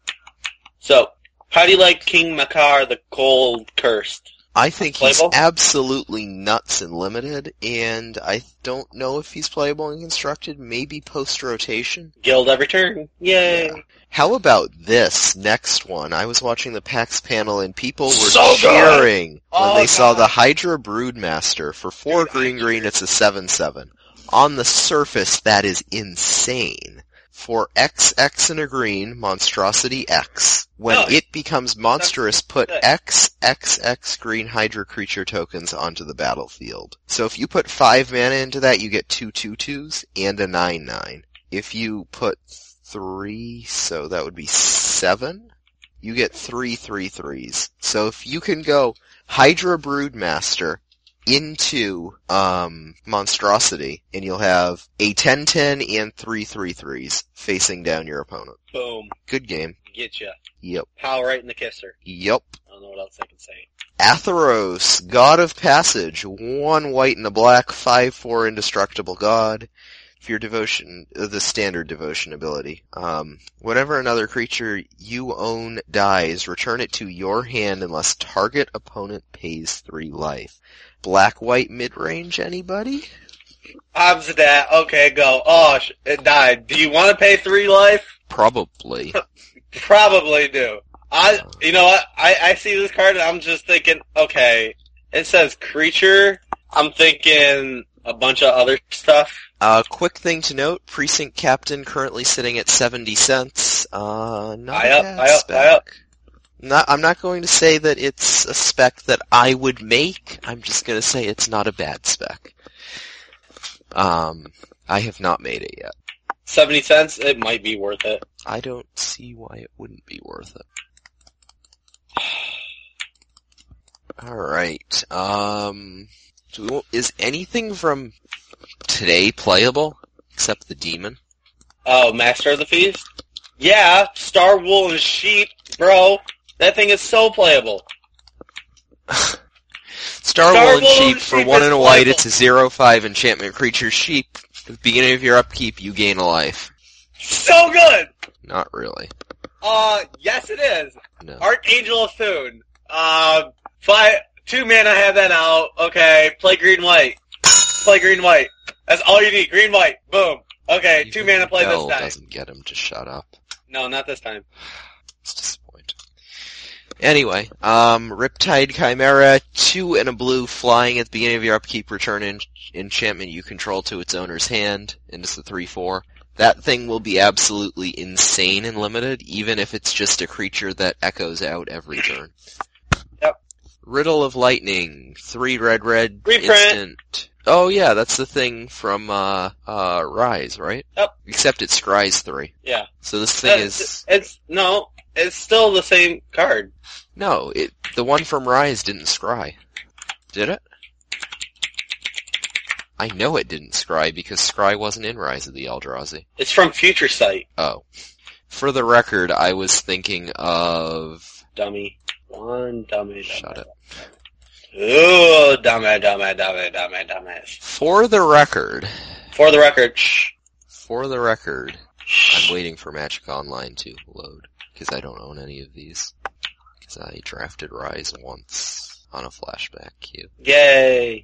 So, how do you like King Makar the Cold Cursed? I think he's Playable? absolutely nuts and limited, and I don't know if he's playable and constructed, maybe post-rotation. Guild every turn. Yay. Yeah. How about this next one? I was watching the PAX panel and people were So good! cheering when Oh, they saw God. the Hydra Broodmaster. For four green green, it's a seven seven. On the surface, that is insane. For X, X and a green, Monstrosity X. When No, it becomes monstrous, put good. X, X, X green Hydra creature tokens onto the battlefield. So if you put five mana into that, you get two two twos and a nine nine. If you put three, so that would be seven, you get three three threes. So if you can go Hydra Broodmaster into um Monstrosity, and you'll have a ten ten and three three threes facing down your opponent. Boom. Good game. Get ya. Yep. Pow right in the kisser. Yep. I don't know what else I can say. Atheros, God of Passage, one white and a black, five four indestructible god. For your devotion, uh, the standard devotion ability. Um, whenever another creature you own dies, return it to your hand unless target opponent pays three life. Black-white mid-range, anybody? Obs that. Okay, go. Oh, sh- it died. Do you want to pay three life? Probably. Probably do. I, you know what? I, I see this card and I'm just thinking, okay, it says creature. I'm thinking a bunch of other stuff. Uh, quick thing to note, Precinct Captain currently sitting at seventy cents. Uh, not I a up, bad I up, spec. I up. Not, I'm not going to say that it's a spec that I would make. I'm just going to say it's not a bad spec. Um, I have not made it yet. seventy cents, it might be worth it. I don't see why it wouldn't be worth it. Alright, um, so we won't- is anything from today playable, except the demon? Oh, Master of the Feast? Yeah, Star Wool and Sheep, bro. That thing is so playable. Star, Star Wool and Wool Sheep, and for Sheep one is and a white, playable. it's a zero five enchantment creature. Sheep, at the beginning of your upkeep, you gain a life. So good! Not really. Uh, yes it is. No. Archangel of Thune. Uh, five, two mana, have that out. Okay, play green white. Play green white. That's all you need. Green white. Boom. Okay, Even two mana, play Bell this time. doesn't get him to shut up. No, not this time. It's disappointing. Anyway, um, Riptide Chimera, two and a blue, flying at the beginning of your upkeep, return an enchantment you control to its owner's hand, and it's a three four. That thing will be absolutely insane and limited, even if it's just a creature that echoes out every turn. Yep. Riddle of Lightning, three red red, Reprint. instant. Oh yeah, that's the thing from, uh, uh, Rise, right? Yep. Except it's Scry's three. Yeah. So this thing It's, is... it's, no, it's still the same card. No, it the one from Rise didn't scry. Did it? I know it didn't scry because scry wasn't in Rise of the Eldrazi. It's from Future Sight. Oh. For the record, I was thinking of... Dummy. One dummy, dummy. Shut it. Ooh, dummy, dummy, dummy, dummy, dummy. For the record... For the record, shh. For the record, I'm waiting for Magic Online to load, because I don't own any of these. Because I drafted Rise once on a flashback queue. Yay.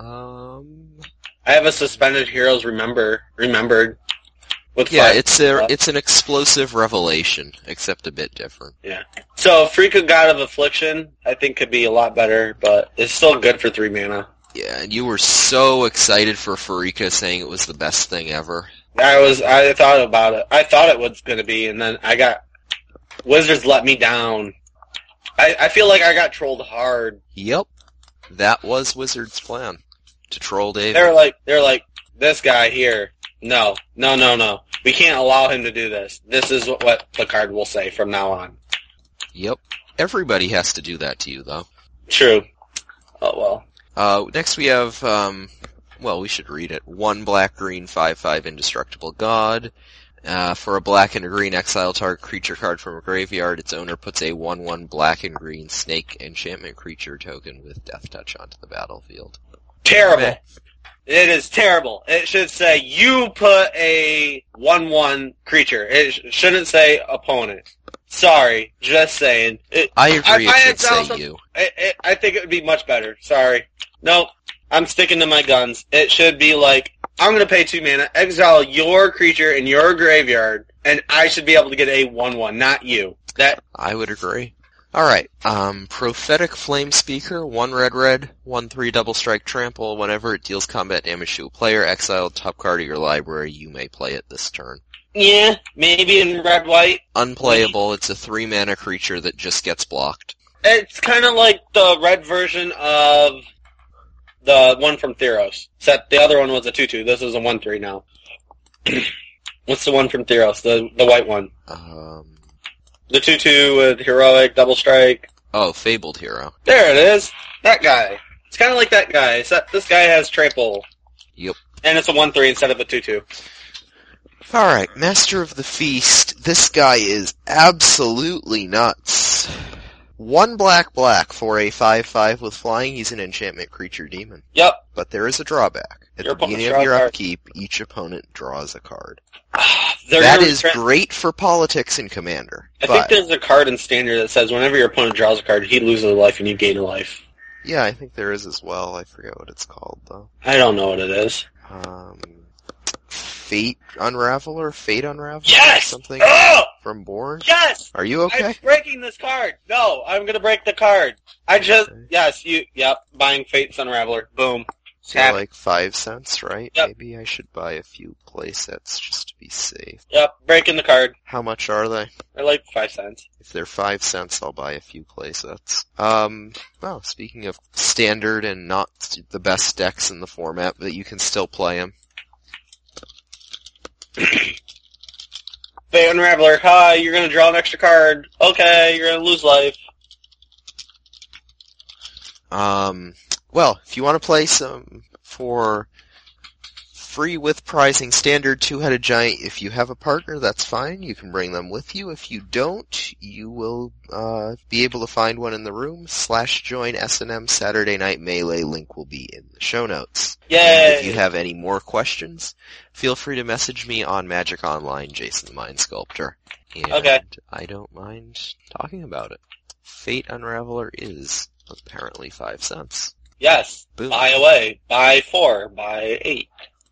Um... I have a Suspended Heroes Remember, remembered. With Yeah, five- it's a uh, it's an explosive revelation, except a bit different. Yeah. So, Freak of God of Affliction, I think could be a lot better, but it's still good for three mana. Yeah, and you were so excited for Farika saying it was the best thing ever. I was, I thought about it. I thought it was going to be, and then I got, Wizards let me down. I, I feel like I got trolled hard. Yep. That was Wizard's plan. To troll Dave. They were like, they were like, this guy here, no, no, no, no. We can't allow him to do this. This is what, what the card will say from now on. Yep. Everybody has to do that to you, though. True. Oh, well. Uh, next we have, um, well, we should read it. One black, green, five, five, indestructible god. Uh, for a black and a green exile target creature card from a graveyard, its owner puts a one one black and green snake enchantment creature token with death touch onto the battlefield. Terrible. Meh. It is terrible. It should say you put a one one creature. It sh- shouldn't say opponent. Sorry, just saying. It, I agree, I- I it should found say some- you. I, I, I think it would be much better. Sorry. Nope. I'm sticking to my guns. It should be like, I'm going to pay two mana, exile your creature in your graveyard, and I should be able to get a one one, not you. That I would agree. Alright, um, Prophetic Flame Speaker, one red red, one three double strike trample. Whenever it deals combat damage to a player, exile top card of your library, you may play it this turn. Yeah, maybe in red white. Unplayable, it's a three mana creature that just gets blocked. It's kind of like the red version of the one from Theros. Except the other one was a two two. This is a one three now. What's the one from Theros? The the white one. Um, The two two with heroic, double strike. oh, Fabled Hero. There it is. That guy. It's kind of like that guy, except this guy has trample. Yep. And it's a one three instead of a two two. Alright, Master of the Feast. This guy is absolutely nuts. One black black for a five five with flying. He's an enchantment creature demon. Yep. But there is a drawback. At Your the beginning opponent of your draws a card. upkeep, each opponent draws a card. They're That gonna is tra- great for politics and Commander. I but, think there's a card in Standard that says whenever your opponent draws a card, he loses a life and you gain a life. yeah, I think there is as well. I forget what it's called, though. I don't know what it is. Um, Fate Unraveler? Fate Unraveler? Yes! Something Oh! from Born? Yes! Are you okay? I'm breaking this card! No, I'm gonna break the card. I just, Okay. yes, you, yep, buying Fate's Unraveler. Boom. So Tap. like five cents, right? Yep. Maybe I should buy a few play sets just to be safe. Yep, breaking the card. How much are they? They're like five cents. If they're five cents, I'll buy a few play sets. Um, well, speaking of standard and not the best decks in the format, but you can still play them. Fate Unraveler, hi, you're gonna draw an extra card. Okay, you're gonna lose life. Um, well, if you want to play some for free with pricing standard two-headed giant, if you have a partner, that's fine. You can bring them with you. If you don't, you will uh, be able to find one in the room. Slash join S and M Saturday Night Melee. Link will be in the show notes. Yay! And if you have any more questions, feel free to message me on Magic Online, Jason the Mind Sculptor. And Okay. I don't mind talking about it. Fate Unraveler is apparently five cents. Yes. Boom. Buy away. Buy four. Buy eight.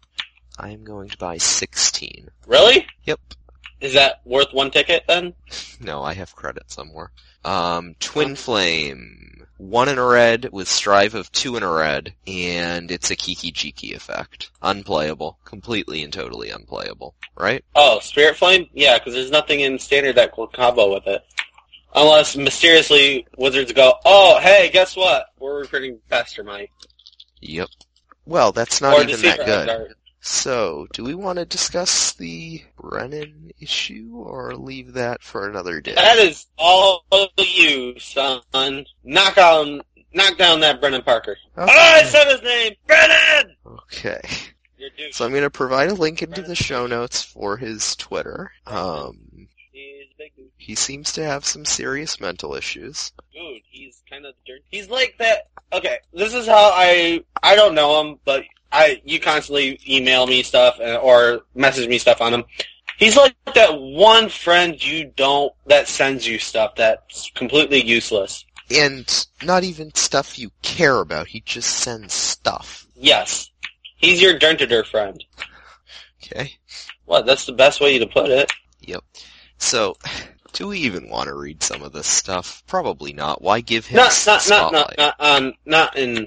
I am going to buy sixteen. Really? Yep. Is that worth one ticket then? No, I have credit somewhere. Um, Twin Flame. One in a red with Strive of two in a red, and it's a Kiki Jiki effect. Unplayable. Completely and totally unplayable. Right? Oh, Spirit Flame? Yeah, because there's nothing in Standard that will combo with it. Unless, mysteriously, Wizards go, oh, hey, guess what? We're recruiting Pestermite. Yep. Well, that's not Or even Deceiver that good. Headguard. So, do we want to discuss the Brennan issue, or leave that for another day? That is all you, son. Knock on, knock down that Brennan Parker. Okay. Oh, I said his name! Brennan! Okay. You're douche. So I'm going to provide a link into the show notes for his Twitter. Um, He's a big dude. he seems to have some serious mental issues. Dude, he's kind of dirty. He's like that. Okay, this is how I. I don't know him, but I. You constantly email me stuff and, or message me stuff on him. He's like that one friend you don't that sends you stuff that's completely useless. And not even stuff you care about, he just sends stuff. Yes, he's your dirty friend. Okay? What? That's the best way to put it. Yep. So, do we even want to read some of this stuff? Probably not. Why give him Not, s- not, not, spotlight? not, not on, not in,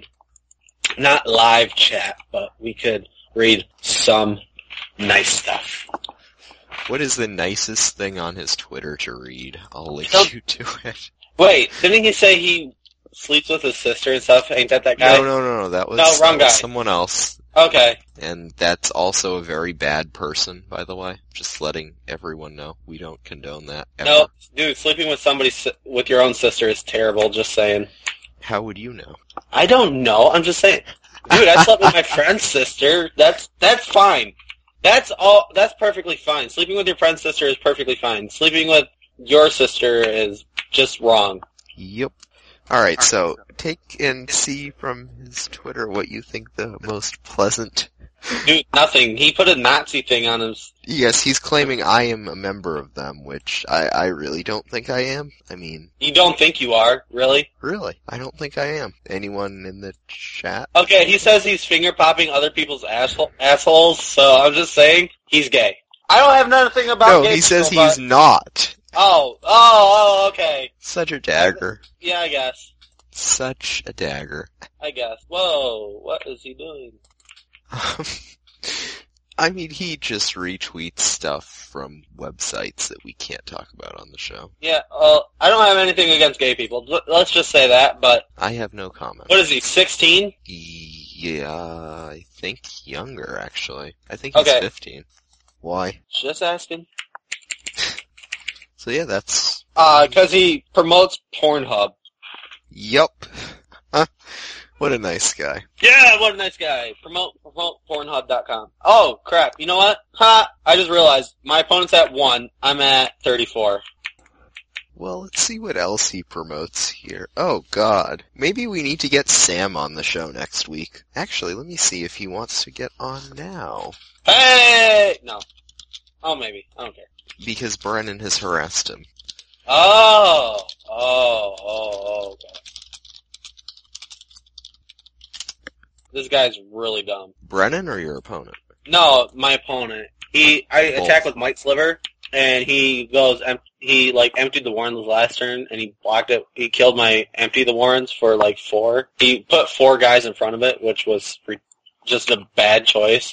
not live chat, but we could read some nice stuff. What is the nicest thing on his Twitter to read? I'll link Don't- you to it. Wait, didn't he say he sleeps with his sister and stuff? Ain't that that guy? No, no, no, no. That was, No, wrong that was guy. someone else. Okay. And that's also a very bad person, by the way. Just letting everyone know. We don't condone that ever. No, dude, sleeping with somebody si- with your own sister is terrible. Just saying. How would you know? I don't know. I'm just saying, dude. I slept with my friend's sister. That's that's fine. That's all. That's perfectly fine. Sleeping with your friend's sister is perfectly fine. Sleeping with your sister is just wrong. Yep. Alright, so take and see from his Twitter what you think the most pleasant... Dude, nothing. He put a Nazi thing on his. Yes, he's claiming I am a member of them, which I, I really don't think I am. I mean, You don't think you are, really? really, I don't think I am. Anyone in the chat? Okay, he says he's finger popping other people's asshole- assholes, so I'm just saying he's gay. I don't have nothing about No, gay he says people, he's but- not. Oh, oh, oh, okay. Such a dagger. Yeah, I guess. Such a dagger. I guess. Whoa, what is he doing? I mean, he just retweets stuff from websites that we can't talk about on the show. Yeah, well, I don't have anything against gay people. L- Let's just say that, but I have no comment. what is he, sixteen? Yeah, I think younger, actually. I think he's Okay. fifteen. Why? Just asking. So yeah, that's... Uh, cause he promotes Pornhub. Yup. Huh? What a nice guy. Yeah, what a nice guy. Promote, promote Pornhub dot com. Oh, crap. You know what? Ha! I just realized my opponent's at one. I'm at thirty-four. Well, let's see what else he promotes here. Oh, God. Maybe we need to get Sam on the show next week. Actually, let me see if he wants to get on now. Hey! No. Oh, maybe. I don't care. Because Brennan has harassed him. Oh! Oh, oh, oh, okay. This guy's really dumb. Brennan or your opponent? No, my opponent. He, I Both. attacked with Might Sliver, and he goes, em- he, like, emptied the Warrens last turn, and he blocked it. He killed my empty the Warrens for, like, four. He put four guys in front of it, which was re- just a bad choice.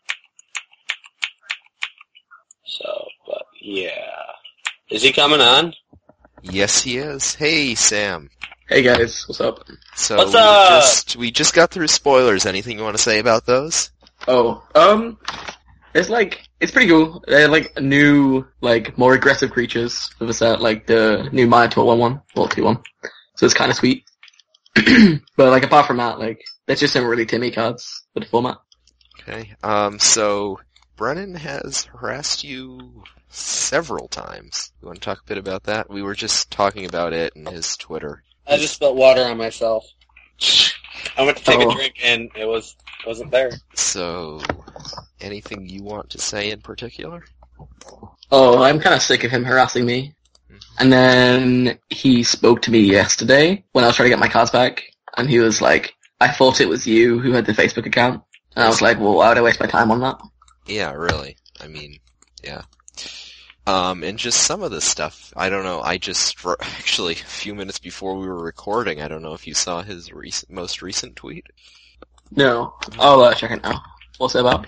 So, but, yeah. Is he coming on? Yes, he is. Hey, Sam. Hey guys, what's up? So What's we up? just we just got through spoilers. Anything you want to say about those? Oh, um, it's like, it's pretty cool. They're like new, like, more aggressive creatures for the set, like the new Minotaur one one, or two one. So it's kind of sweet. But like, apart from that, like, there's just some really Timmy cards for the format. Okay. Um. So Brennan has harassed you several times. You want to talk a bit about that? We were just talking about it in his Twitter. I just spilled water on myself. I went to take Oh. a drink, and it was, it wasn't there. So, anything you want to say in particular? Oh, I'm kind of sick of him harassing me. And then he spoke to me yesterday when I was trying to get my cards back, and he was like, I thought it was you who had the Facebook account. And I was like, well, why would I waste my time on that? Yeah, really. I mean, yeah. Um, and just some of the stuff, I don't know, I just, for, actually, a few minutes before we were recording, I don't know if you saw his recent, most recent tweet. No. I'll uh, check it now. What's it about?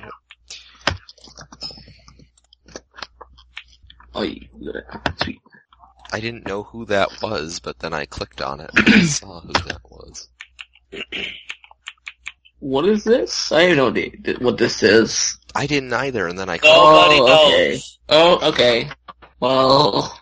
Oh, you got it. Sweet. I didn't know who that was, but then I clicked on it and I saw who that was. What is this? I don't know the- what this is. I didn't either, and then I clicked. Nobody Oh, okay. knows. Oh, okay. Well,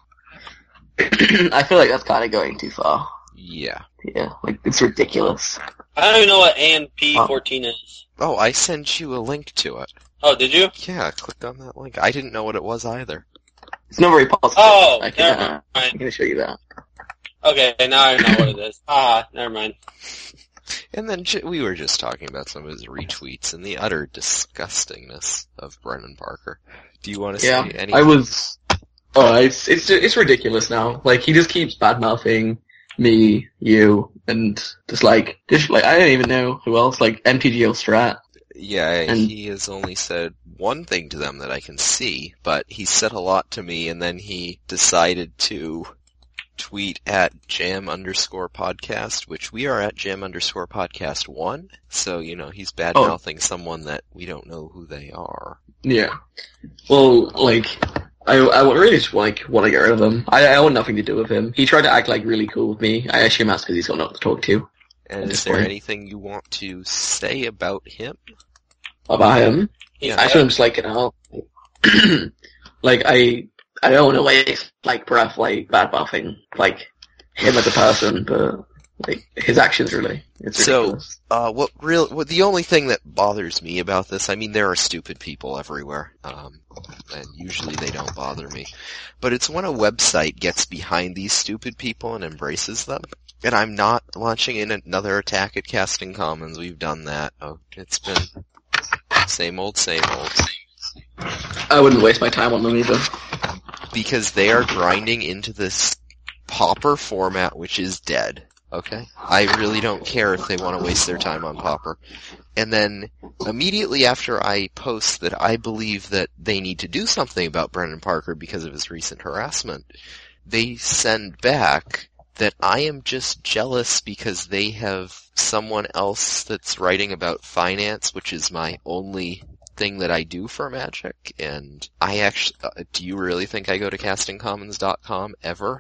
I feel like that's kind of going too far. Yeah. Yeah, like, it's ridiculous. I don't even know what A N P fourteen is. Oh, I sent you a link to it. Oh, did you? Yeah, I clicked on that link. I didn't know what it was either. It's not very positive. Oh, I can, never uh, I mind. can show you that. Okay, now I know what it is. Ah, never mind. And then j- we were just talking about some of his retweets and the utter disgustingness of Brennan Parker. Do you want to Yeah, say anything? I was. Oh, it's it's it's ridiculous now. Like, he just keeps bad mouthing me, you, and just like just like I don't even know who else. Like M T G O Strat. Yeah, And- he has only said one thing to them that I can see, but he said a lot to me, and then he decided to tweet at jam underscore podcast, which we are at jam underscore podcast one, so, you know, he's bad-mouthing someone that we don't know who they are. Yeah. Well, like, I I would really just like want to get rid of him. I I want nothing to do with him. He tried to act like really cool with me. I assume that's because he's got no one to talk to. And At is this there point. anything you want to say about him? About him. Yeah. I shouldn't just like it out. Like, I I don't want to waste like breath like bad mouthing like him as a person, but like his actions really. It's So- ridiculous. Uh, what real, what, the only thing that bothers me about this, I mean, there are stupid people everywhere, um, and usually they don't bother me, but it's when a website gets behind these stupid people and embraces them, and I'm not launching in another attack at Casting Commons, we've done that, oh, it's been same old, same old, I wouldn't waste my time on them either. because they are grinding into this Pauper format, which is dead. Okay? I really don't care if they want to waste their time on Pauper. And then, immediately after I post that I believe that they need to do something about Brennan Parker because of his recent harassment, they send back that I am just jealous because they have someone else that's writing about finance, which is my only thing that I do for Magic, and I actually, uh, do you really think I go to casting commons dot com ever?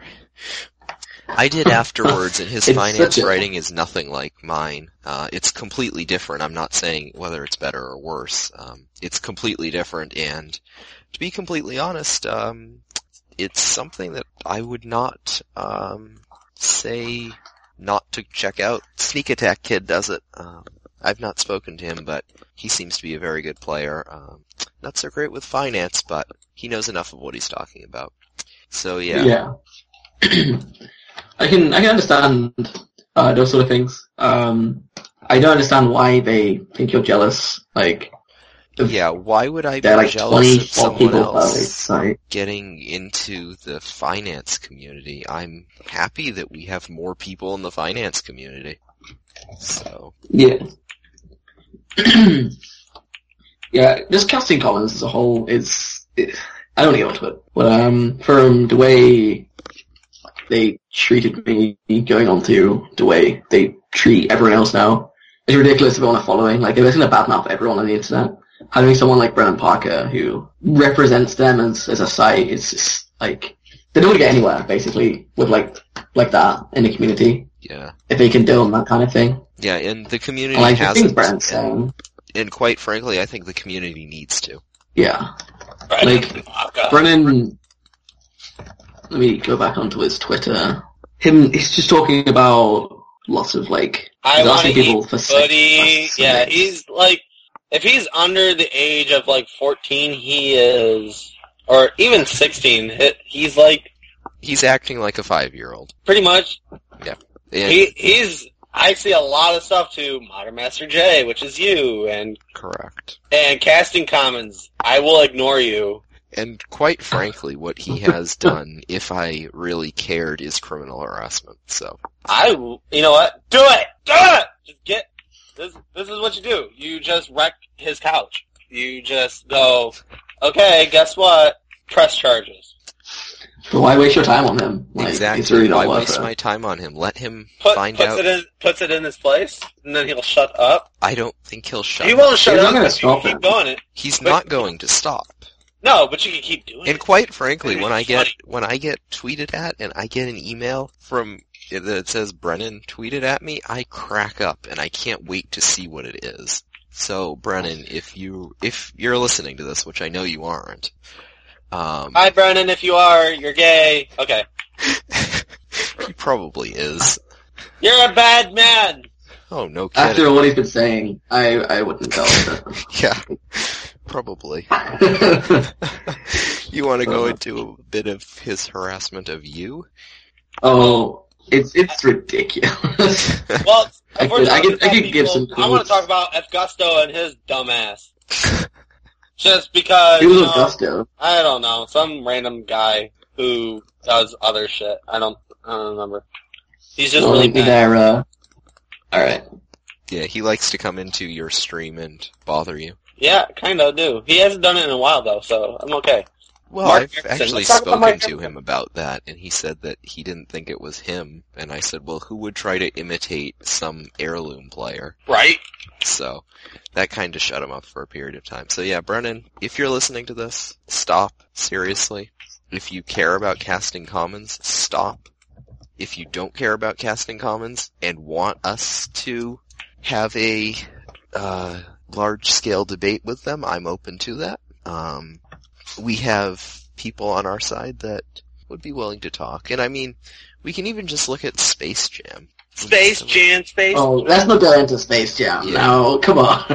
I did afterwards, and his It's finance such a- writing is nothing like mine. Uh, it's completely different. I'm not saying whether it's better or worse. Um, it's completely different, and to be completely honest, um, it's something that I would not um, say not to check out. Sneak Attack Kid does it. Um, I've not spoken to him, but he seems to be a very good player. Um, not so great with finance, but he knows enough of what he's talking about. So yeah. Yeah. I can I can understand uh, those sort of things. Um, I don't understand why they think you're jealous. Like, if Yeah, why would I be they're like jealous of twenty-four someone people per else site. getting into the finance community? I'm happy that we have more people in the finance community. So, Yeah. Yeah, just casting commons as a whole is, it, I don't get onto it. But, um, from the way they treated me going on to the way they treat everyone else now, it's ridiculous everyone are following. Like, they're going to badmouth everyone on the internet. Having someone like Brennan Parker who represents them as, as a site is just, like, they don't get anywhere, basically, with, like, like that in the community. yeah. If they can do that kind of thing. Yeah, and the community And, like, the things hasn't, Brennan's saying, and quite frankly, I think the community needs to. yeah. Brennan Like, Parker. Brennan, let me go back onto his Twitter. Him, he's just talking about lots of, like, I he's want asking to people eat for footy. sex. Yeah, he's like, if he's under the age of like fourteen, he is, or even sixteen. he- He's like He's acting like a five-year-old. pretty much. And He he's. I see a lot of stuff to Modern Master J, which is you, and correct. and Casting Commons. I will ignore you. And quite frankly, what he has done, if I really cared, is criminal harassment. So, I, you know what? Do it! Do it! Just get, this, this is what you do. You just wreck his couch. You just go, okay, guess what? Press charges. But why waste your time on him? Like, exactly. It's really Why not worth waste it. my time on him? Let him Put, find puts out. it in, puts it in his place, and then he'll shut up. I don't think he'll shut He up. won't shut He's not up gonna if you stop keep him. going it. He's but- not going to stop. No, but you can keep doing And it. quite frankly, It'd when be I get funny. when I get tweeted at and I get an email from that says Brennan tweeted at me, I crack up and I can't wait to see what it is. So Brennan, if you if you're listening to this, which I know you aren't, um, Hi, Brennan, if you are, you're gay. Okay. he probably is. You're a bad man! Oh no kidding. After what he's been saying, I, I wouldn't tell him. Yeah, probably. You want to go into a bit of his harassment of you? Oh, it's it's ridiculous. Well, I if we're could- I talking could- I about could give people, some I want quotes. to talk about F. Gusto and his dumbass. Just because, He was you a know, Gusto. I don't know, some random guy who does other shit. I don't, I don't remember. He's just Well, really maybe bad. they're, uh, alright. Yeah, he likes to come into your stream and bother you. Yeah, kinda do. He hasn't done it in a while though, so I'm okay. Well, Mark I've Erickson. actually Let's talk about spoken Mark to Erickson. him about that, and he said that he didn't think it was him. And I said, well, who would try to imitate some heirloom player? Right? So that kind of shut him up for a period of time. So yeah, Brennan, if you're listening to this, stop. Seriously. If you care about casting commons, stop. If you don't care about casting commons and want us to have a uh, large-scale debate with them, I'm open to that. Um, we have people on our side that would be willing to talk. And I mean, we can even just look at Space Jam. Space Jam, Space, Oh, let's not go into Space Jam. Yeah. No, come on.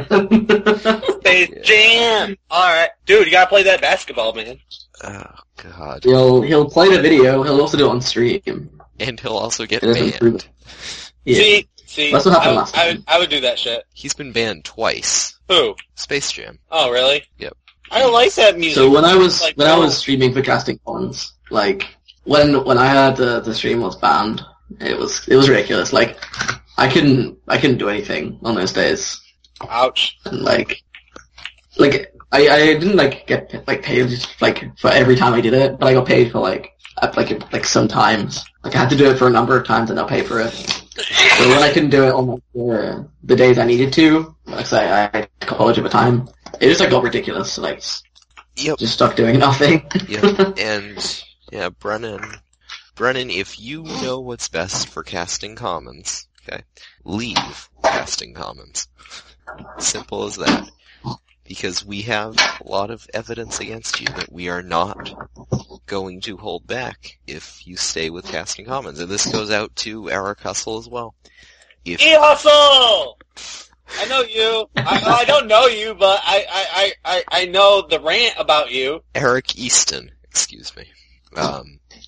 Space Yeah. Jam! Alright. Dude, you gotta play that basketball, man. Oh, God. he'll, he'll play the video, he'll also do it on stream. And he'll also get It doesn't prove banned. it. Yeah. See, see, That's what happened I, last I, time. I would do that shit. He's been banned twice. Who? Space Jam. Oh, really? Yep. I don't like that music. So when I was Like, when I no. was streaming for casting commons, like when when I heard the the stream was banned, it was it was ridiculous. Like I couldn't I couldn't do anything on those days. Ouch. And like like I I didn't like get like paid like for every time I did it, but I got paid for like at, like like sometimes like I had to do it for a number of times and I'll pay for it. So when I couldn't do it on like, the the days I needed to, like say I had college at the time, it just like got ridiculous. Like s- Yep. just stuck doing nothing. Yep. And, yeah, Brennan. Brennan, if you know what's best for casting commons, okay, leave casting commons. Simple as that. Because we have a lot of evidence against you that we are not going to hold back if you stay with casting commons. And this goes out to Eric Hustle as well. If E Hustle! I know you. I, I don't know you, but I, I, I, I know the rant about you. Eric Easton, excuse me. Um,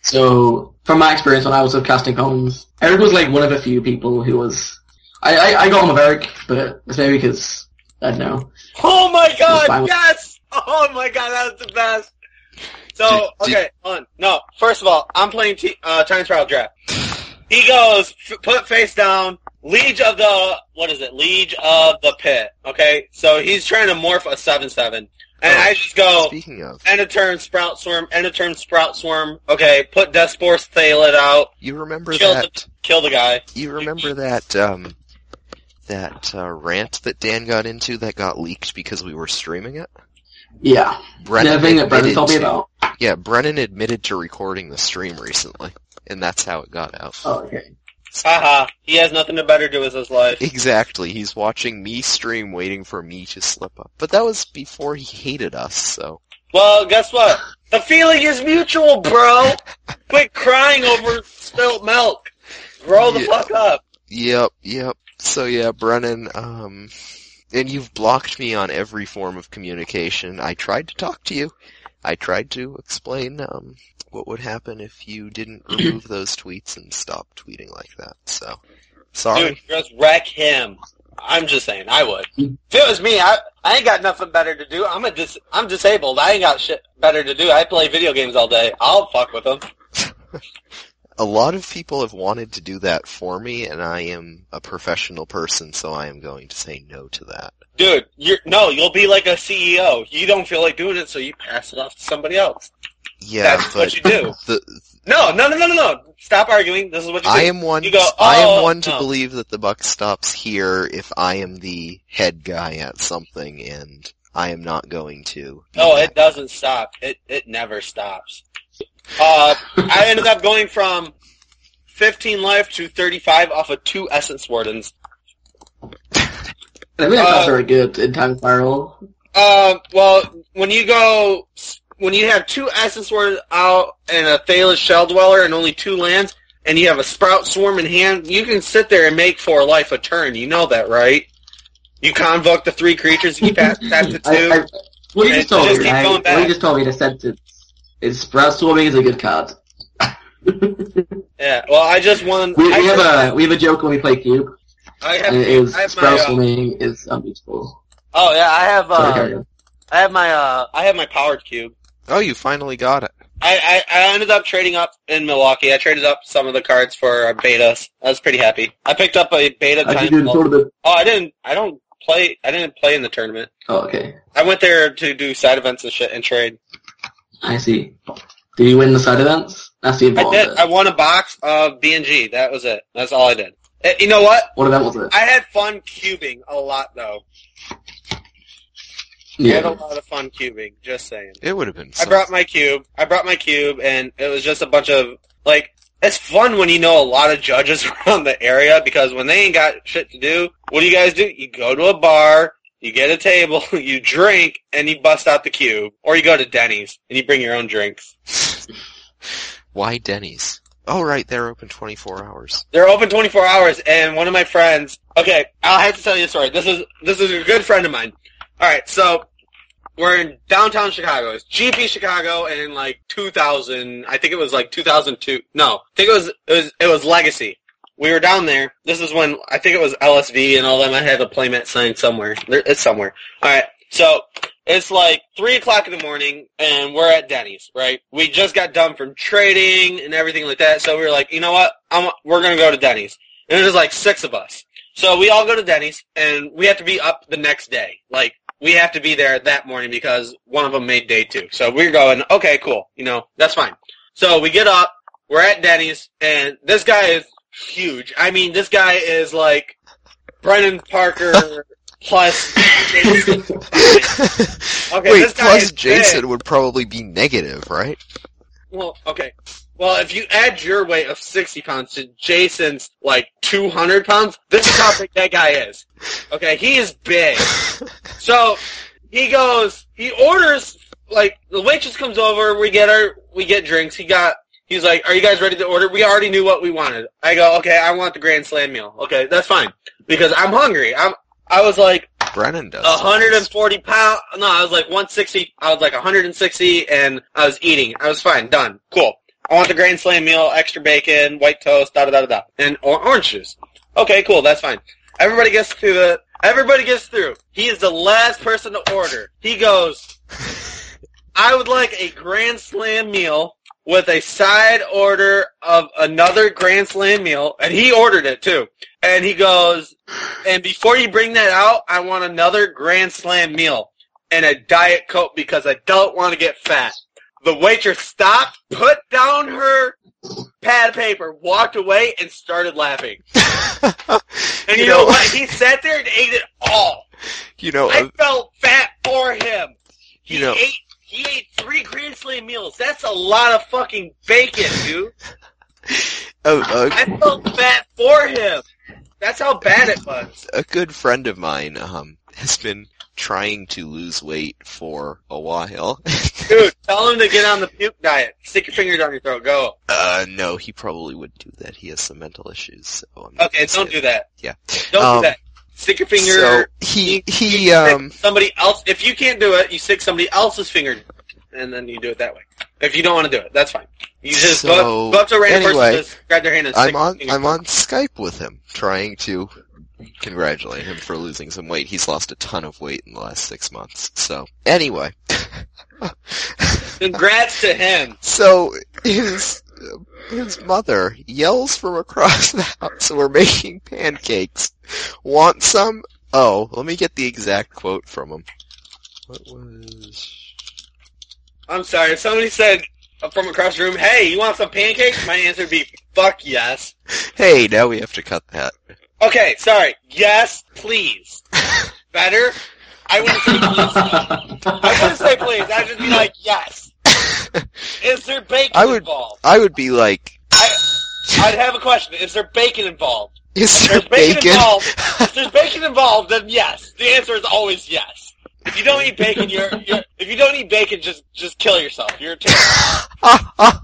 So, from my experience when I was with casting comms, Eric was like one of the few people who was... I, I, I got on with Eric, but it's maybe because, I don't know. Oh my god, fine. yes! Oh my god, that's the best! So, Did- okay, on. No, first of all, I'm playing t- uh, Time Trial Draft. He goes, f- put face down, Liege of the, what is it, Liege of the Pit, okay? So he's trying to morph a seven seven. And Oh, I just go, Speaking of, end of turn, Sprout Swarm, end of turn, Sprout Swarm, okay, put Death Spore, Thail it out, you remember kill that? the, kill the guy. You remember that um, that uh, rant that Dan got into that got leaked because we were streaming it? Yeah. Brennan the thing that Brennan admitted told me to- about. Yeah, Brennan admitted to recording the stream recently, and that's how it got out. Oh, okay. Haha, he has nothing to better do with his life. Exactly, he's watching me stream waiting for me to slip up. But that was before he hated us, so... Well, guess what? The feeling is mutual, bro! Quit crying over spilt milk! Grow the Yeah. fuck up! Yep, yep. So yeah, Brennan, um... and you've blocked me on every form of communication. I tried to talk to you. I tried to explain, um, what would happen if you didn't remove those tweets and stop tweeting like that, so... Sorry. Dude, just wreck him. I'm just saying, I would. If it was me, I I ain't got nothing better to do. I'm a dis- I'm disabled. I ain't got shit better to do. I play video games all day. I'll fuck with them. A lot of people have wanted to do that for me, and I am a professional person, so I am going to say no to that. Dude, you're no, you'll be like a C E O. You don't feel like doing it, so you pass it off to somebody else. Yeah, That's but what you do. The, No, no, no, no, no, no. Stop arguing. This is what you do. I am one. You go, I "Oh, am one to no." believe that the buck stops here if I am the head guy at something, and I am not going to. be No, that it doesn't stop. It it never stops. Uh, I ended up going from fifteen life to thirty-five off of two Essence Wardens. I think that's Uh, not very good in Time Spiral. Uh, well, when you go, when you have two Essence Wardens out and a Thalos Shell Dweller and only two lands, and you have a Sprout Swarm in hand, you can sit there and make four life a turn. You know that, right? You convoke the three creatures, you pass that to two. I, I, what you And just told just me, keep right? going What back. you just told me in a sentence is Sprout Swarming is a good card. Yeah, well, I just won. We, I, we have a we have a joke when we play Cube, I have, and it is I have my, Sprout uh, Swarming is unbeatable. oh yeah, I have, Sorry, carry uh, on. I have my, uh, I have my powered cube. Oh, you finally got it. I, I, I ended up trading up in Milwaukee. I traded up some of the cards for uh, betas. I was pretty happy. I picked up a beta How'd time. you do in the tournament? Oh, I didn't. I don't play. I didn't play in the tournament. Oh, okay. I went there to do side events and shit and trade. I see. Did you win the side events? That's the I important did. bit. I won a box of B N G. That was it. That's all I did. Eh, You know what? What event was it? I had fun cubing a lot though. I had a Yeah. lot of fun cubing. Just saying. It would have been. I Some... brought my cube. I brought my cube, and it was just a bunch of like. It's fun when you know a lot of judges around the area because when they ain't got shit to do, what do you guys do? You go to a bar, you get a table, you drink, and you bust out the cube, or you go to Denny's and you bring your own drinks. Why Denny's? Oh, right, they're open twenty-four hours. They're open twenty-four hours, and one of my friends. Okay, I'll have to tell you a story. This is this is a good friend of mine. All right, so we're in downtown Chicago. It's G P Chicago, and in like two thousand, I think it was like two thousand two. No, I think it was it was it was Legacy. We were down there. This is when I think it was L S V and all them. I had a playmat sign somewhere. There, it's somewhere. All right, so it's like three o'clock in the morning, and we're at Denny's. Right? We just got done from trading and everything like that. So we were like, you know what? I'm, we're gonna go to Denny's. And there's like six of us. So we all go to Denny's, and we have to be up the next day. Like, we have to be there that morning because one of them made day two. So we're going, okay, cool. You know, that's fine. So we get up, we're at Denny's, and this guy is huge. I mean, this guy is like Brennan Parker plus Jason. Okay, Wait, this guy plus is Jason big. would probably be negative, right? Well, okay. Well, if you add your weight of sixty pounds to Jason's, like, two hundred pounds, this is how big that guy is. Okay, he is big. So, he goes, he orders, like, the waitress comes over, we get our, we get drinks, he got, he's like, are you guys ready to order? We already knew what we wanted. I go, okay, I want the Grand Slam meal. Okay, that's fine. Because I'm hungry. I'm, I was like, Brennan does. one hundred forty pounds. No, I was like one sixty. I was like one hundred sixty, and I was eating. I was fine. Done. Cool. I want the Grand Slam meal, extra bacon, white toast, da da da da da, and or- orange juice. Okay, cool, that's fine. Everybody gets through the. Everybody gets through. He is the last person to order. He goes, I would like a Grand Slam meal with a side order of another Grand Slam meal, and he ordered it too. And he goes, and before you bring that out, I want another Grand Slam meal and a Diet Coke because I don't want to get fat. The waitress stopped, put down her pad of paper, walked away, and started laughing. And you, you know, know what? He sat there and ate it all. You know, I uh, felt fat for him. He you know, ate he ate three Grand Slam meals. That's a lot of fucking bacon, dude. oh, uh, I felt fat for him. That's how bad it was. A good friend of mine um, has been trying to lose weight for a while. Dude, tell him to get on the puke diet. Stick your fingers down your throat. Go. Uh, no, he probably wouldn't do that. He has some mental issues. So I'm not okay, don't do that. Yeah. Don't um, do that. Stick your finger. So he, he, you um... somebody else, if you can't do it, you stick somebody else's finger, and then you do it that way. If you don't want to do it, that's fine. You just so, go, up, go up to a random anyway, person, just grab their hand and stick I'm on, your I'm on Skype with him, trying to congratulate him for losing some weight. He's lost a ton of weight in the last six months. So, anyway. Congrats to him. So, his, his mother yells from across the house, we're making pancakes. Want some? Oh, let me get the exact quote from him. What was... I'm sorry, if somebody said from across the room, hey, you want some pancakes? My answer would be, fuck yes. Hey, now we have to cut that. Okay, sorry. Yes, please. Better? I wouldn't say please. I wouldn't say please. I'd just be like, yes. Is there bacon I would, involved? I would be like... I, I'd have a question. Is there bacon involved? Is if there there's bacon, bacon? involved? If there's bacon involved, then yes. The answer is always yes. If you don't eat bacon, you're, you're if you don't eat bacon, just just kill yourself. You're terrible.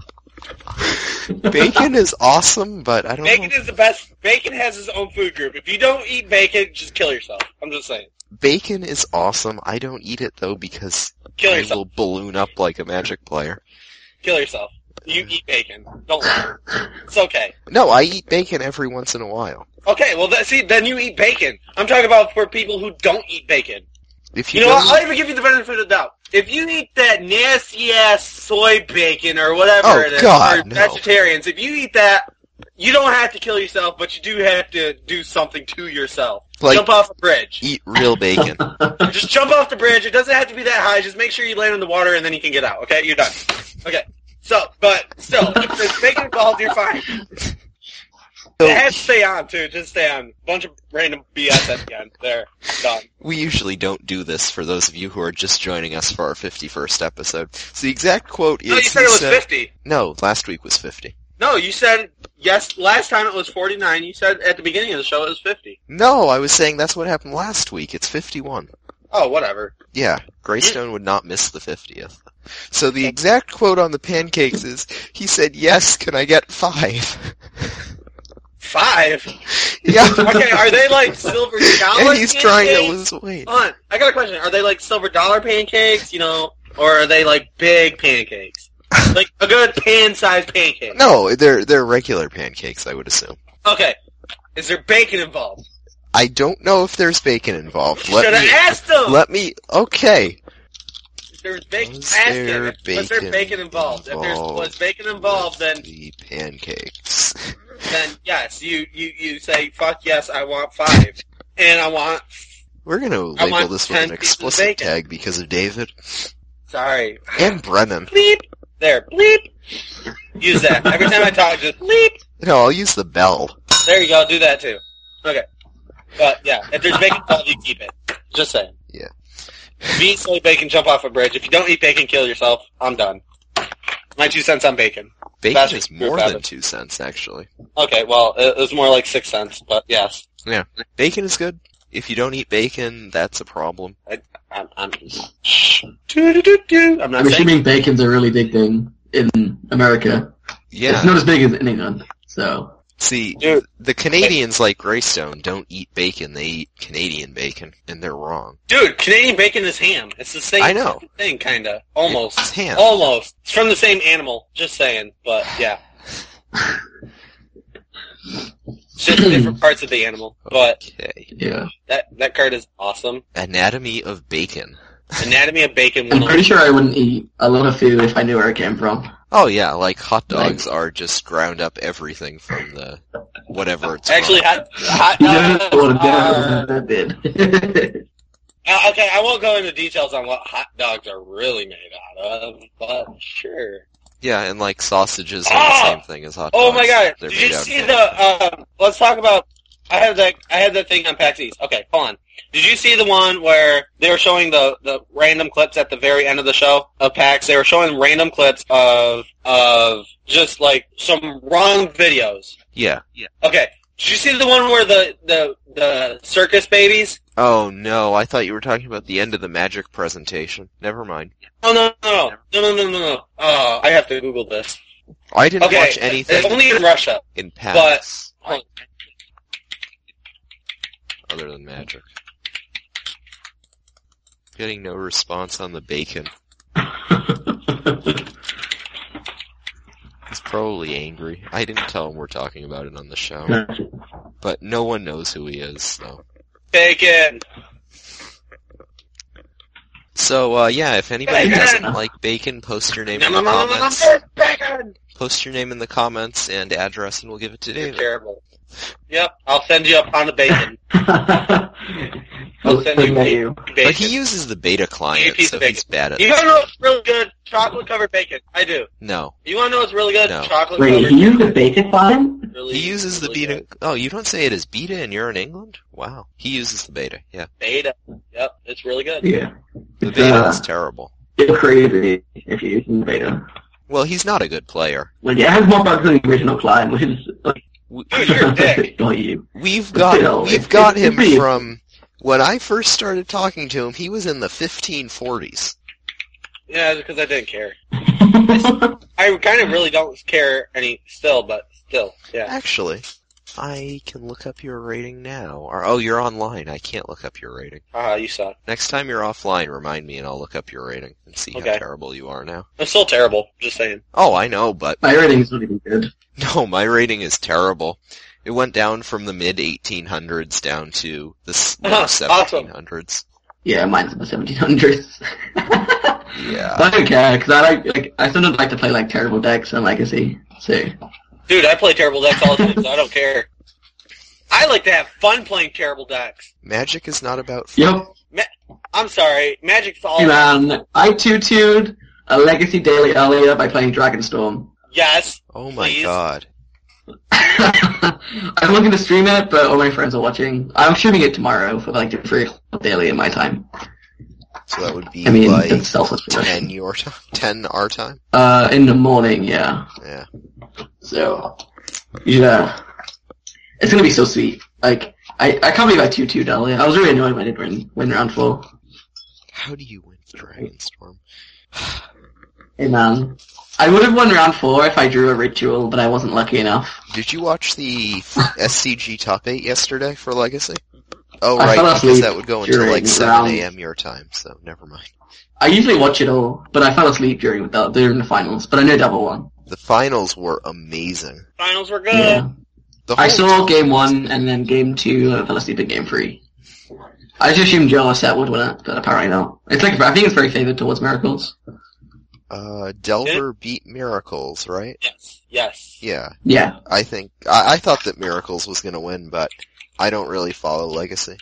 Bacon is awesome, but I don't Bacon know. is the best. Bacon has its own food group. If you don't eat bacon, just kill yourself. I'm just saying. Bacon is awesome. I don't eat it though because Kill I yourself. will balloon up like a magic player. Kill yourself. You eat bacon. Don't lie. It's okay. No, I eat bacon every once in a while. Okay, well, that, see, then you eat bacon. I'm talking about for people who don't eat bacon. If you, You know don't what? I'll even give you the benefit of the doubt. If you eat that nasty-ass soy bacon or whatever Oh, it is, God, or no. vegetarians, if you eat that, you don't have to kill yourself, but you do have to do something to yourself. Like- jump off a bridge. eat real bacon. Just jump off the bridge. It doesn't have to be that high. Just make sure you land in the water and then you can get out. Okay? You're done. Okay. So, but still, if there's bacon involved, you're fine. So, It has to stay on, too. Just stay on. Bunch of random B S at the end. There. Done. we usually don't do this for those of you who are just joining us for our fifty-first episode. So the exact quote is... No, you said he it was said- fifty. No, last week was fifty. No, you said, yes, last time it was forty-nine. You said at the beginning of the show it was fifty. No, I was saying that's what happened last week. It's fifty-one. Oh, whatever. Yeah, Greystone would not miss the fiftieth. So the exact quote on the pancakes is, he said, yes, can I get five? Five? Yeah. Okay, are they like silver dollar And he's pancakes? trying to lose weight. Hold on, I got a question. Are they like silver dollar pancakes, you know, or are they like big pancakes? Like a good pan-sized pancake? No, they're they're regular pancakes, I would assume. Okay. Is there bacon involved? I don't know if there's bacon involved. You Let should have me, asked them! let me, okay. If there's bacon, Was ask there him. Was there bacon bacon involved? If there's involved was bacon involved, then The pancakes. then yes, you, you, you say, fuck yes, I want five. And I want, We're gonna I label want this with ten an pieces of explicit bacon. tag because of David. sorry. And Brennan. Bleep! There, bleep! Use that. Every time I talk, just bleep! No, I'll use the bell. There you go, do that too. Okay. But yeah, if there's bacon involved, you keep it. Just saying. Yeah. If you eat soy bacon, jump off a bridge. If you don't eat bacon, kill yourself. I'm done. My two cents on bacon. Bacon That's is a more group than habit. two cents, actually. Okay, well, it was more like six cents, but yes. Yeah. Bacon is good. If you don't eat bacon, that's a problem. I'm, I'm, shh. Doo-doo-doo-doo. I'm not I'm saying. assuming bacon's a really big thing in America. Yeah. It's not as big as in England, so. See, Dude. the Canadians like Greystone don't eat bacon, they eat Canadian bacon, and they're wrong. Dude, Canadian bacon is ham. It's the same I know. thing, kinda. Almost. It's ham. Almost. It's from the same animal. Just saying. But, yeah. It's just different parts of the animal. But Okay. Yeah. that, that card is awesome. Anatomy of Bacon. Anatomy of Bacon. I'm one oh one. pretty sure I wouldn't eat a lot of food if I knew where it came from. Oh yeah, like hot dogs are just ground up everything from the whatever it's Actually, from. hot, hot You don't know what dogs a are... did. Uh, okay, I won't go into details on what hot dogs are really made out of, but sure. Yeah, and like sausages are Oh! the same thing as hot dogs. Oh my god! They're Did made you out see of the? Um, let's talk about. I had that. I had that thing on PAX East. Okay, hold on. Did you see the one where they were showing the the random clips at the very end of the show of PAX? They were showing random clips of of just like some wrong videos. Yeah. Okay. Did you see the one where the the the circus babies? Oh no, I thought you were talking about the end of the Magic presentation. Never mind. Oh no no no no no no no! Oh, I have to Google this. I didn't Okay, watch anything it's only in Russia. in PAX Hold other than Magic. Getting no response on the bacon. He's probably angry. I didn't tell him we're talking about it on the show. But no one knows who he is, so. Bacon. So, uh, yeah, if anybody Bacon! doesn't like bacon, post your name in No, the no, no, no, no, comments. no, bacon. Post your name in the comments and address and we'll give it to You're David. terrible. Yep, I'll send you up on the bacon. I'll send you send at you. Bacon. But he uses the beta client, piece so of bacon. he's bad at You it. wanna know what's really good? Chocolate covered bacon. I do. No. You wanna know what's really good? No. Chocolate Wait, covered he used the bacon client? really, He uses the really beta. good. Oh, you don't say it as beta and you're in England? Wow. He uses the beta, yeah. Beta. Yep, it's really good. Yeah. The It's, beta uh, is terrible. it's crazy if you're using the beta. Well, he's not a good player. Like, it has more bugs than the original client, which is, like, We- Dude, you're a dick. not you. We've got You know, we've it's- got it's him pretty- from when I first started talking to him. He was in the fifteen forties. Yeah, because I didn't care. I kind of really don't care any still, but still, yeah. Actually, I can look up your rating now. Or oh, you're online. I can't look up your rating. Ah, you suck. Next time you're offline, remind me and I'll look up your rating and see Okay. how terrible you are now. I'm still terrible. Just saying. Oh, I know, but My rating's not even good. no, my rating is terrible. It went down from the mid eighteen hundreds down to the s- low Awesome. seventeen hundreds. Yeah, mine's in the seventeen hundreds. Yeah. I don't care, because I like, like, I sometimes like to play, like, terrible decks and Legacy, so. Dude, I play terrible decks all the time, so I don't care. I like to have fun playing terrible decks. Magic is not about fun. Yep. I'm sorry, Magic's all. Hey man, I two-two'd a Legacy daily earlier by playing Dragonstorm. Yes. Oh my Please. god. I'm looking to stream it, but all my friends are watching. I'm streaming it tomorrow for like three o'clock daily in my time. So that would be I mean, like that's selfless for ten your time, ten our time. Uh, in the morning, yeah. Yeah. So, yeah. It's gonna be so sweet. Like, I, I can't believe I two-two'd earlier. I was really annoyed when I did win, win round four. How do you win Dragonstorm? Hey man. I would have won round four if I drew a ritual, but I wasn't lucky enough. Did you watch the S C G top eight yesterday for Legacy? Oh I right, fell because asleep that would go until during like seven round- a.m. your time. So never mind. I usually watch it all, but I fell asleep during the, during the finals, but I know double won. The finals were amazing. Finals were good. Yeah. The I whole saw game one, and then game two, I fell asleep in game three. I just assumed Joe Set would win it, but apparently not. It's like, I think it's very favored towards Miracles. Uh, Delver beat Miracles, right? Yes. Yes. Yeah, Yeah. I think I, I thought that Miracles was going to win, but I don't really follow Legacy.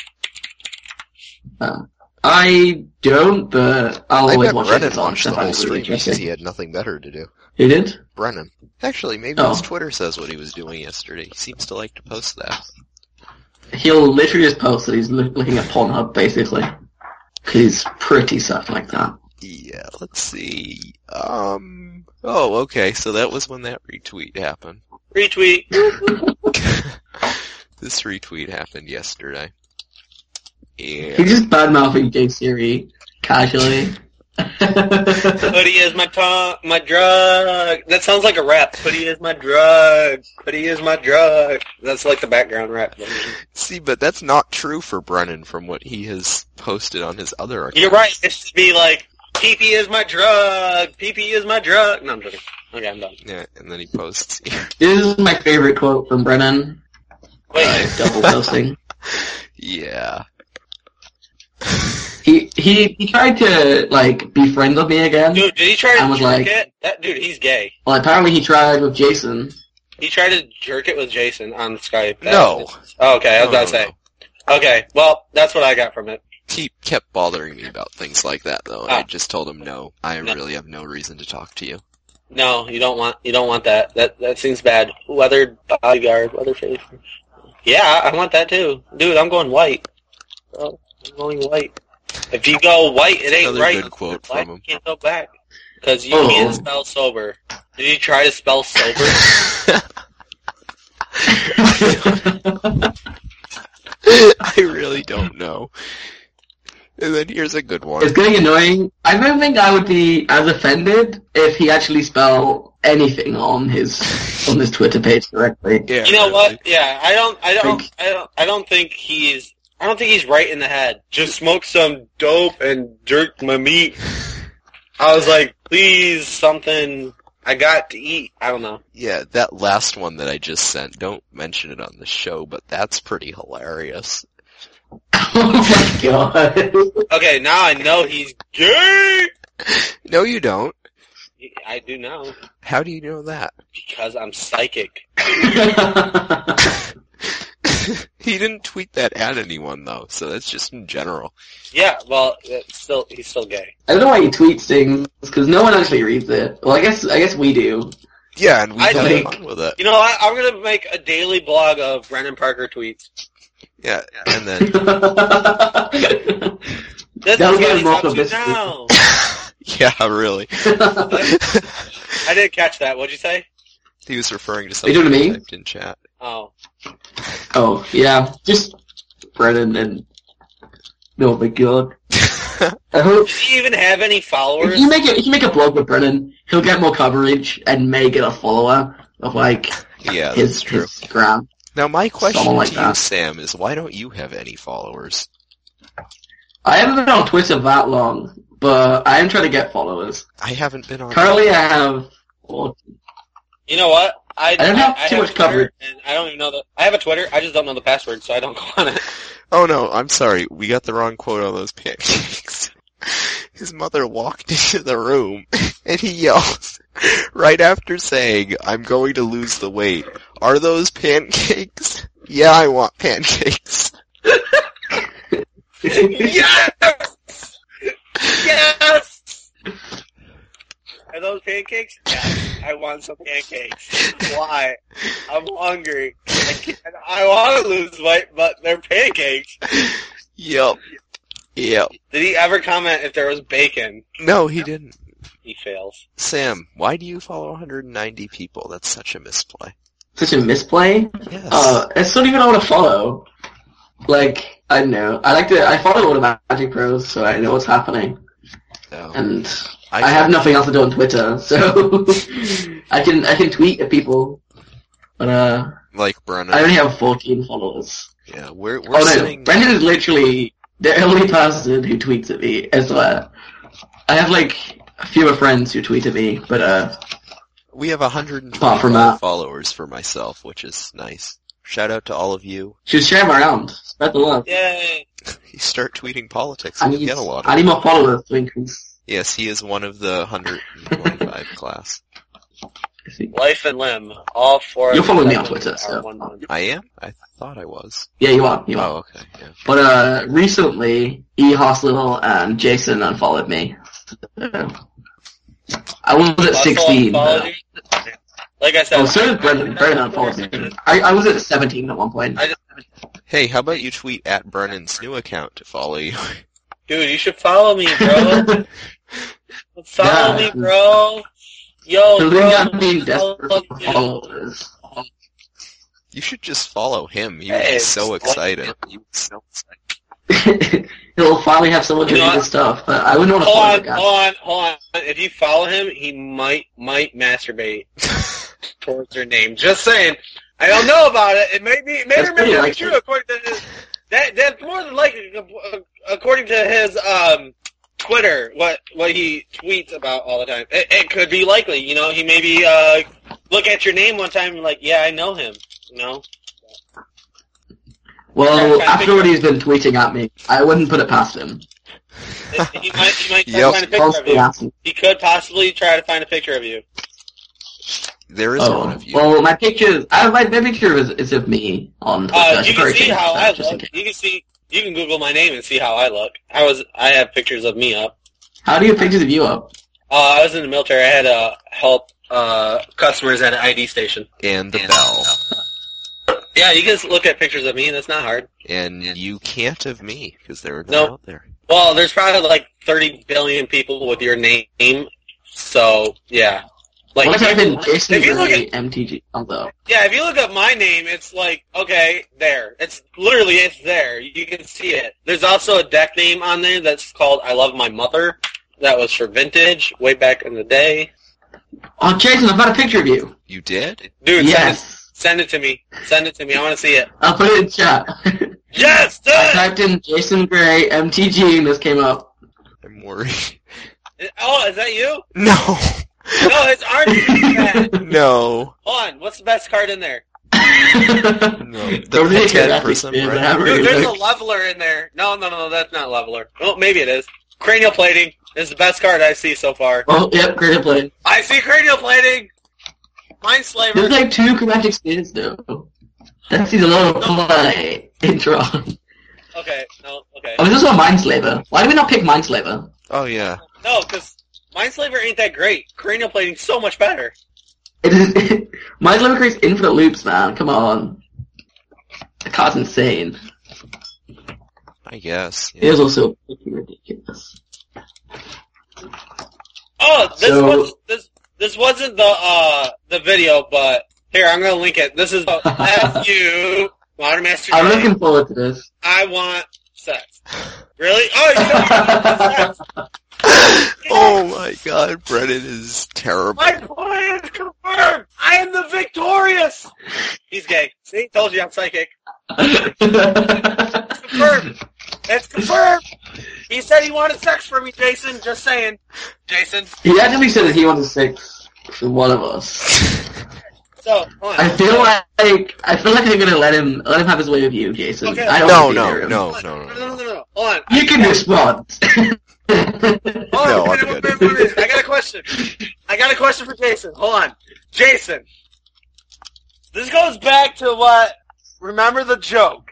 Um, I don't, but I'll I always bet watch Brennan it. It's on watched the stuff whole I'm really stream because interested. he had nothing better to do. He did? Brennan. Actually, maybe Oh. his Twitter says what he was doing yesterday. He seems to like to post that. He'll literally just post that he's loo- looking at Pornhub, basically. He's pretty stuff like that. Yeah, let's see. Um. Oh, okay. So that was when that retweet happened. Retweet. This retweet happened yesterday. He's And just bad-mouthing J Siri casually, Hoodie is my tongue, my drug. That sounds like a rap. Hoodie is my drug. Hoodie is my drug. That's like the background rap. See, but that's not true for Brennan from what he has posted on his other account. You're right. It should be like, P P is my drug. P P is my drug. No, I'm joking. Okay, I'm done. Yeah, and then he posts. This is my favorite quote from Brennan. Wait. Uh, double posting. Yeah. He he he tried to like be friends with me again. Dude, did he try I to was jerk like- it? That dude, he's gay. Well, apparently he tried with Jason. He tried to jerk it with Jason on Skype. No. Oh, okay, I was No, about no, to say. no. Okay, well, that's what I got from it. He kept bothering me about things like that, though, and Ah. I just told him, no, I No. really have no reason to talk to you. No, you don't want you don't want that. That that seems bad. Weathered bodyguard, weatherface. Yeah, I want that too, dude. I'm going white. Bro, I'm going white. If you go white, it ain't Another right. good quote White, from him. you can't go back because you Oh. can't spell sober. Did you try to spell sober? I really don't know. And then here's a good one. It's getting annoying. I don't think I would be as offended if he actually spelled anything on his on his Twitter page correctly. Yeah, You know really. what? Yeah, I don't, I don't, Think- I don't, I don't think he's, I don't think he's right in the head. Just smoke some dope and jerk my meat. I was like, please, something. I got to eat. I don't know. Yeah, that last one that I just sent, don't mention it on the show, but that's pretty hilarious. Oh my god. Okay, now I know he's gay. No, you don't. I do know How do you know that? because I'm psychic. He didn't tweet that at anyone, though, so that's just in general. Yeah, well, it's still he's still gay. I don't know why he tweets things because no one actually reads it. Well, I guess I guess we do. Yeah, and we I have think- fun with it. You know, I, I'm gonna make a daily blog of Brennan Parker tweets. Yeah, and then, This That'll is get what him he's off up of to this- now. yeah, really. I didn't catch that. What'd you say? He was referring to you something doing to he me? typed in chat. Oh. Oh yeah, just Brennan and oh my god. I hope Does he even have any followers? if you make it, if you make a blog with Brennan, he'll get more coverage and may get a follower of like Yeah, his that's true. his gram. Now, my question Someone like to you, that. Sam, is why don't you have any followers? I haven't been on Twitter that long, but I am trying to get followers. I haven't been on. Currently, I have. Well, You know what? I, I don't have I too much Twitter, coverage. and I don't even know the. I have a Twitter. I just don't know the password, so I don't go on it. Oh no, I'm sorry. We got the wrong quote on those pancakes. His mother walked into the room and he yells right after saying, "I'm going to lose the weight. Are those pancakes? Yeah, I want pancakes." Yes! Yes! Are those pancakes? Yes. I want some pancakes. Why? I'm hungry. I, can't, I want to lose weight, but they're pancakes. Yep. Yep. Did he ever comment if there was bacon? No, he didn't. He fails. Sam, why do you follow one hundred ninety people? That's such a misplay. such a misplay. Yes. Uh, I still don't even know what to follow. Like, I don't know. I like to. I follow all the Magic Pros, so I know what's happening. No. And I, have nothing else to do on Twitter, so I can I can tweet at people. But uh, like Brennan. I only have fourteen followers. Yeah, we're we're Oh no, sitting. Brendan is literally the only person who tweets at me. I swear. I have like fewer friends who tweet at me, but uh, We have one hundred Apart from twenty-five that. followers for myself, which is nice. Shout out to all of you. just share them around. Spread the love. Yay! You start tweeting politics I and you need, get a lot I of need more followers to increase. Yes, he is one of the one hundred twenty-five class. Life and limb. All four. You're of following me them on Twitter, are so- one one. I am? I thought I was. Yeah, you are. You are. Oh, okay, yeah. But uh, recently, E. Hospital and Jason unfollowed me. I was at Hustle sixteen. followed uh, you? Like I said. Oh, so did Brendan. Brendan unfollowed me. I, I was at seventeen at one point. I just, Hey, how about you tweet at Brennan's new account to follow you? dude, you should follow me, bro. Follow Yeah. me, bro. Yo, So bro. then I'm being follow desperate for me. followers. You should just follow him. He would Hey, be so what? excited. he'll finally have someone to You know read his what? stuff. But I wouldn't want to Hold follow on, the guy. hold on, hold on. If you follow him, he might might masturbate towards your name. Just saying. I don't know about it. It may be, it may That's or may pretty not be likely. true according to his. That that's more than likely uh, according to his um Twitter. What what he tweets about all the time. It, it could be likely. You know, he maybe uh look at your name one time and like, yeah, I know him. You know. Well, Try to after figure- what he's been tweeting at me, I wouldn't put it past him. It- he might he might try Yep. to find a picture Also of you. asking- He could possibly try to find a picture of you. There is one Oh, of you. well, my picture, I, my, my picture is, is of me on Twitter. Uh, I you should can probably see change how that, I just in look. case. You can see. You can Google my name and see how I look. I was. I have pictures of me up. How do you have pictures of you up? Uh, I was in the military. I had to help uh, customers at an I D station. And the bell. Yeah, you can look at pictures of me. That's not hard. And you can't of me, because they're not Nope. out there. Well, there's probably like thirty billion people with your name. So yeah, like What if I if you- did Jason if you look Gray at M T G? Oh, though. yeah, if you look up my name, it's like okay, there. It's literally it's there. You can see it. There's also a deck name on there that's called "I Love My Mother." That was for vintage way back in the day. Oh, Jason, I found a picture of you. You did? Dude, Yes. send it, send it to me. Send it to me. I want to see it. I'll put it in chat. Yes, do I it! typed in Jason Gray M T G and this came up. I'm worried. Oh, is that you? No! No, his arm is bad. No. Hold on, what's the best card in there? No. The Don't make it Pet epic, for some man, reason. whatever. Dude, there's a Like- leveler in there. No, no, no, that's not leveler. Oh, maybe it is. Cranial plating is the best card I see so far. Oh, yep, great play. I see cranial plating! Mind Slaver. There's like two chromatic spins though. That's the little play intro. Okay, no, okay. Oh, this is a Mindslaver. Why do we not pick Mindslaver? Oh, yeah. No, because Mind Slaver ain't that great. Cranial plating's so much better. It is Mindslaver creates infinite loops, man. Come on. The card's insane. I guess. It is also freaking ridiculous. Oh, this So- was this this wasn't the uh the video, but here I'm gonna link it. This is F U Modern Master. I'm Game. looking forward to this. I want sex. Really? Oh, you want sex? Oh my god, Brennan is terrible. My point is confirmed. I am the victorious. He's gay. See, told you I'm psychic. It's confirmed. It's confirmed. He said he wanted sex for me, Jason. Just saying, Jason. He actually said that he wanted six for one of us. So, hold on. I feel like I feel like I'm gonna let him let him have his way with you, Jason. Okay. I don't No, want to be no, near him. no, Hold no, on. no. no, no, no, no. Hold on. You can respond. Hold on, No, wait, I'm wait, good. wait, wait, wait. I got a question. I got a question for Jason. Hold on. Jason. This goes back to what, remember the joke.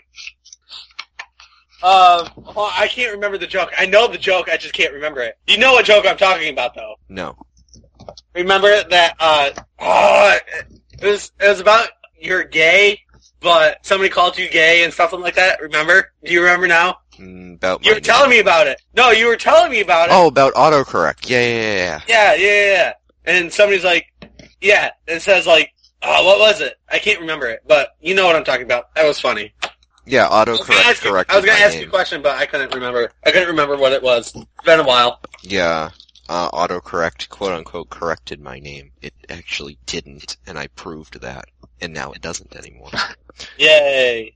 Um, hold on, I can't remember the joke. I know the joke, I just can't remember it. You know what joke I'm talking about, though. No. Remember that, uh, oh, it was, it was about you're gay, but somebody called you gay and something like that, remember? Do you remember now? Mm, about You my were telling name. me about it. No, you were telling me about it. Oh, about autocorrect. Yeah, yeah, yeah, Yeah, yeah. yeah, yeah, yeah. And somebody's like, yeah, it says like, oh, what was it? I can't remember it, but you know what I'm talking about. That was funny. Yeah, I was gonna autocorrect ask you, corrected I was gonna my ask you a name. question, but I couldn't remember. I couldn't remember what it was. It's been a while. Yeah, uh, autocorrect, quote unquote, corrected my name. It actually didn't, and I proved that. And now it doesn't anymore. Yay.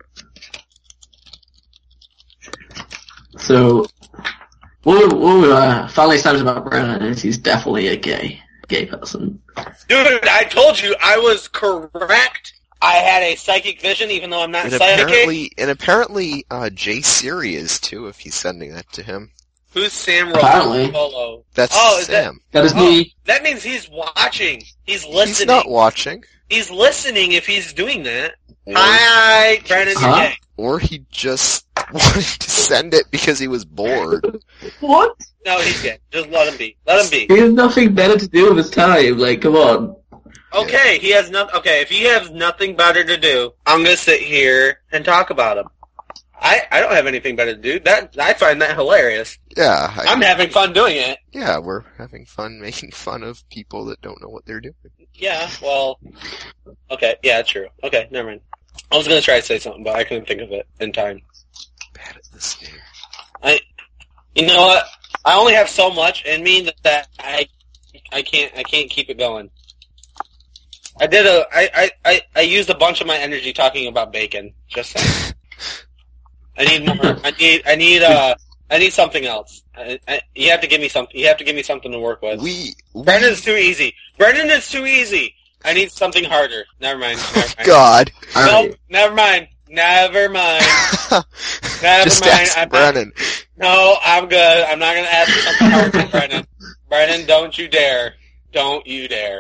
So, what what uh, finally established about Brennan is he's definitely a gay gay person. Dude, I told you I was correct. I had a psychic vision, even though I'm not And psychic. apparently, and apparently, uh, Jay Siri is too, if he's sending that to him. Who's Sam Apparently. Rolo? That's Oh, is that- Sam. That is Oh, me. that means he's watching. He's listening. He's not watching. He's listening if he's doing that. Or, Hi, Brandon, you're Huh? gay. or he just wanted to send it because he was bored. What? No, he's gay. Just let him be. Let him be. He has nothing better to do with his time. Like, come on. Okay, he has no. Okay, if he has nothing better to do, I'm gonna sit here and talk about him. I I don't have anything better to do. That I find that hilarious. Yeah, I, I'm having fun doing it. yeah, we're having fun making fun of people that don't know what they're doing. Yeah. Well. Okay. Yeah. True. Okay. Never mind. I was gonna try to say something, but I couldn't think of it in time. bad at this game. I, you know what? I only have so much in me that, that I, I can't, I can't keep it going. I did a, I, I, I, I used a bunch of my energy talking about bacon. Just saying. I need more. I need, I need, uh, I need something else. I, I, you have to give me something. You have to give me something to work with. We, we Brendan's too easy. Brendan is too easy. I need something harder. Never mind. Never mind. God. Nope. Never mind. Never mind. Never Just mind. ask I'm Brennan. Not, no, I'm good. I'm not gonna ask for something harder, Brendan. Brendan, don't you dare. Don't you dare.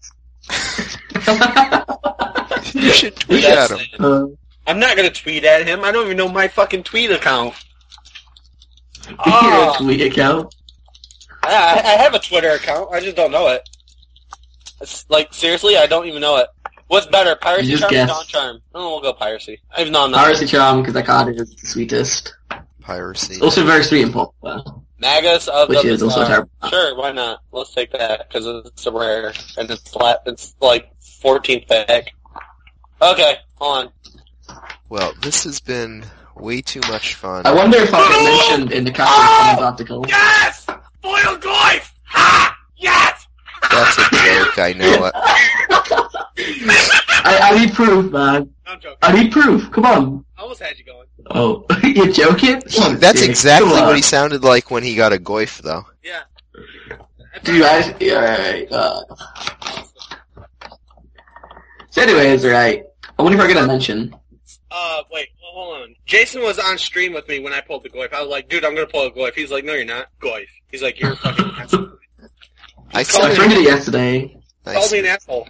You should tweet That's at him. it. Uh, I'm not gonna tweet at him. I don't even know my fucking tweet account. Your tweet account? I, I have a Twitter account. I just don't know it. It's like, seriously, I don't even know it. What's better, Piracy You just Charm or guess. Dawn Charm? Oh, we'll go Piracy. Even though I'm not. Piracy Charm, because that card is the sweetest. Piracy. Also very sweet and popular. Magus of Which the is also Bazaar. terrible. Sure, why not? Let's take that, because it's a rare, and it's flat, it's like fourteenth pick. Okay, hold on. Well, this has been way too much fun. I wonder if I'll get mentioned in the Captain Commons article. Yes! Foil Goyf! Ha! Yes! That's a joke, I know it. I, I need proof, man. I'm joking. I need proof. Come on. I almost had you going. Oh, you're joking? He, Oh, that's dick. exactly Come what on. he sounded like when he got a goif, though. Yeah. Dude, I, yeah, alright, uh. So anyways, right. I wonder if I'm gonna mention. Uh, wait, well, hold on. Jason was on stream with me when I pulled the Goyf. I was like, dude, I'm gonna pull a Goyf. He's like, no, you're not. Goyf. He's like, you're a fucking asshole. I I said tried it yesterday. I Called me said- an asshole.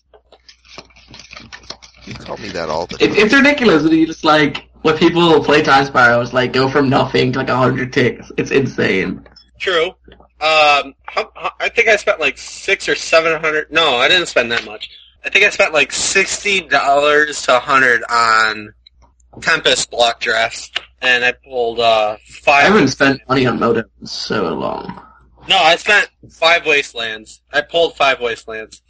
You call me that all the time. It, it's ridiculous when you just like, when people play Time Sparrows, like, go from nothing to like a hundred ticks. It's insane. True. Um, how, how, I think I spent like six or seven hundred. No, I didn't spend that much. I think I spent like sixty dollars to a hundred on Tempest block drafts, and I pulled uh I five. haven't spent money on modems in so long. No, I spent five wastelands. I pulled five wastelands.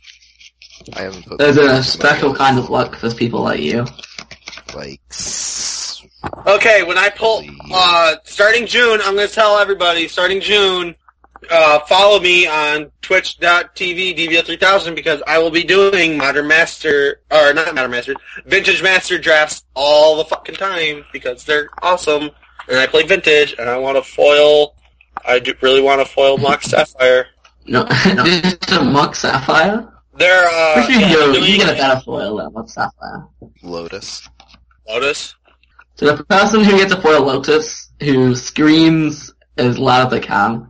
I haven't put There's money a into special my kind of luck for people like you. like s- Okay, when I pull, uh, starting June, I'm going to tell everybody, starting June, uh, follow me on twitch dot t v D V O three thousand because I will be doing Modern Master, or not Modern Master, Vintage Master drafts all the fucking time because they're awesome. And I play Vintage, and I want to foil, I do really want to foil Mox Sapphire. No, no, it's a Muck Sapphire? They're, uh, Which you, yeah, you, doing you get a better foil than Muck Sapphire. Lotus. Lotus. So the person who gets a foil Lotus, who screams as loud as they can,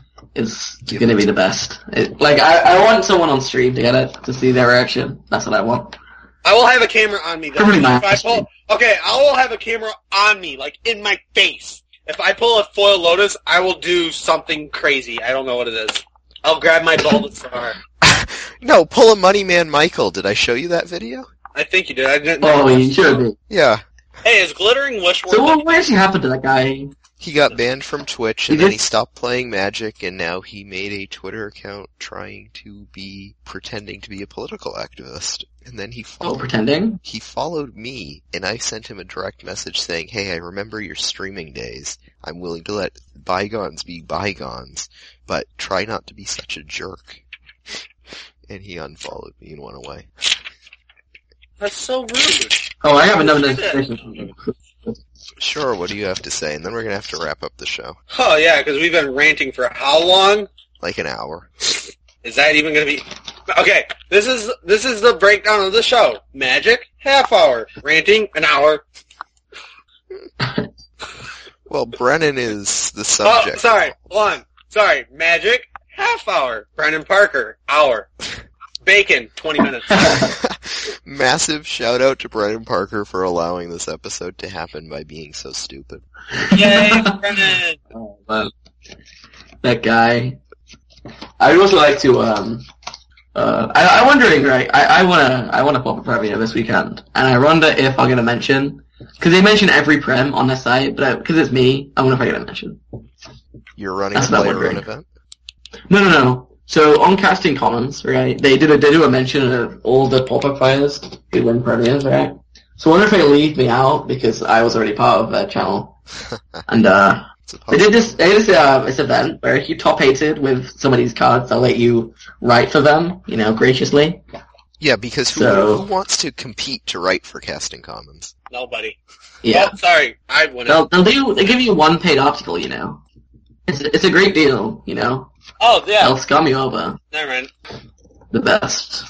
is Give going to it be to the best. It, like, I, I want someone on stream to get it, to see their reaction. That's what I want. I will have a camera on me. Though. Probably If not. I pull, okay, I will have a camera on me, like in my face. If I pull a foil Lotus, I will do something crazy. I don't know what it is. I'll grab my Bulbasaur. No, pull a Money Man Michael. Did I show you that video? I think you did. I didn't. Oh, you should be. Yeah. Hey, is Glittering Wish worth So what, it? what actually happened to that guy? He got banned from Twitch, and He then did- he stopped playing Magic, and now he made a Twitter account trying to be, pretending to be a political activist. And then he Oh, followed, pretending? he followed me, and I sent him a direct message saying, hey, I remember your streaming days. I'm willing to let bygones be bygones, but try not to be such a jerk. And he unfollowed me and went away. That's so rude. Oh, I have another Who did that? notification. Sure, what do you have to say? And then we're gonna have to wrap up the show. Oh yeah, because we've been ranting for how long? Like an hour. Is that even going to be? Okay, this is this is the breakdown of the show. Magic, half hour. Ranting, an hour. Well, Brennan is the Oh, subject. sorry. Hold on. Sorry. Magic, half hour. Brennan Parker, hour. Bacon, twenty minutes. Massive shout out to Brennan Parker for allowing this episode to happen by being so stupid. Yay, Brennan! Oh, man. That guy. I would also like to, um, uh, I, I'm wondering, right, I, I wanna, I wanna pop a Previa this weekend, and I wonder if I'm gonna mention, cause they mention every Prem on their site, but I, cause it's me, I wonder if I'm gonna mention. You're running That's a what I'm player run wondering. event? No, no, no. So, on Casting Commons, right, they did a, they do a mention of all the pop-up players who win Premiers, right? So I wonder if they leave me out, because I was already part of their channel, And uh, they did this, they did this, uh, this event where if you top eighted with some of these cards, they'll let you write for them, you know, graciously. Yeah, because who, So- who wants to compete to write for Casting Commons? Nobody. Yeah. Oh, sorry. I wouldn't. They'll, they'll do, they give you one paid article, you know. It's, it's a great deal, you know. Oh, yeah. They'll scum you over. Never mind. The best.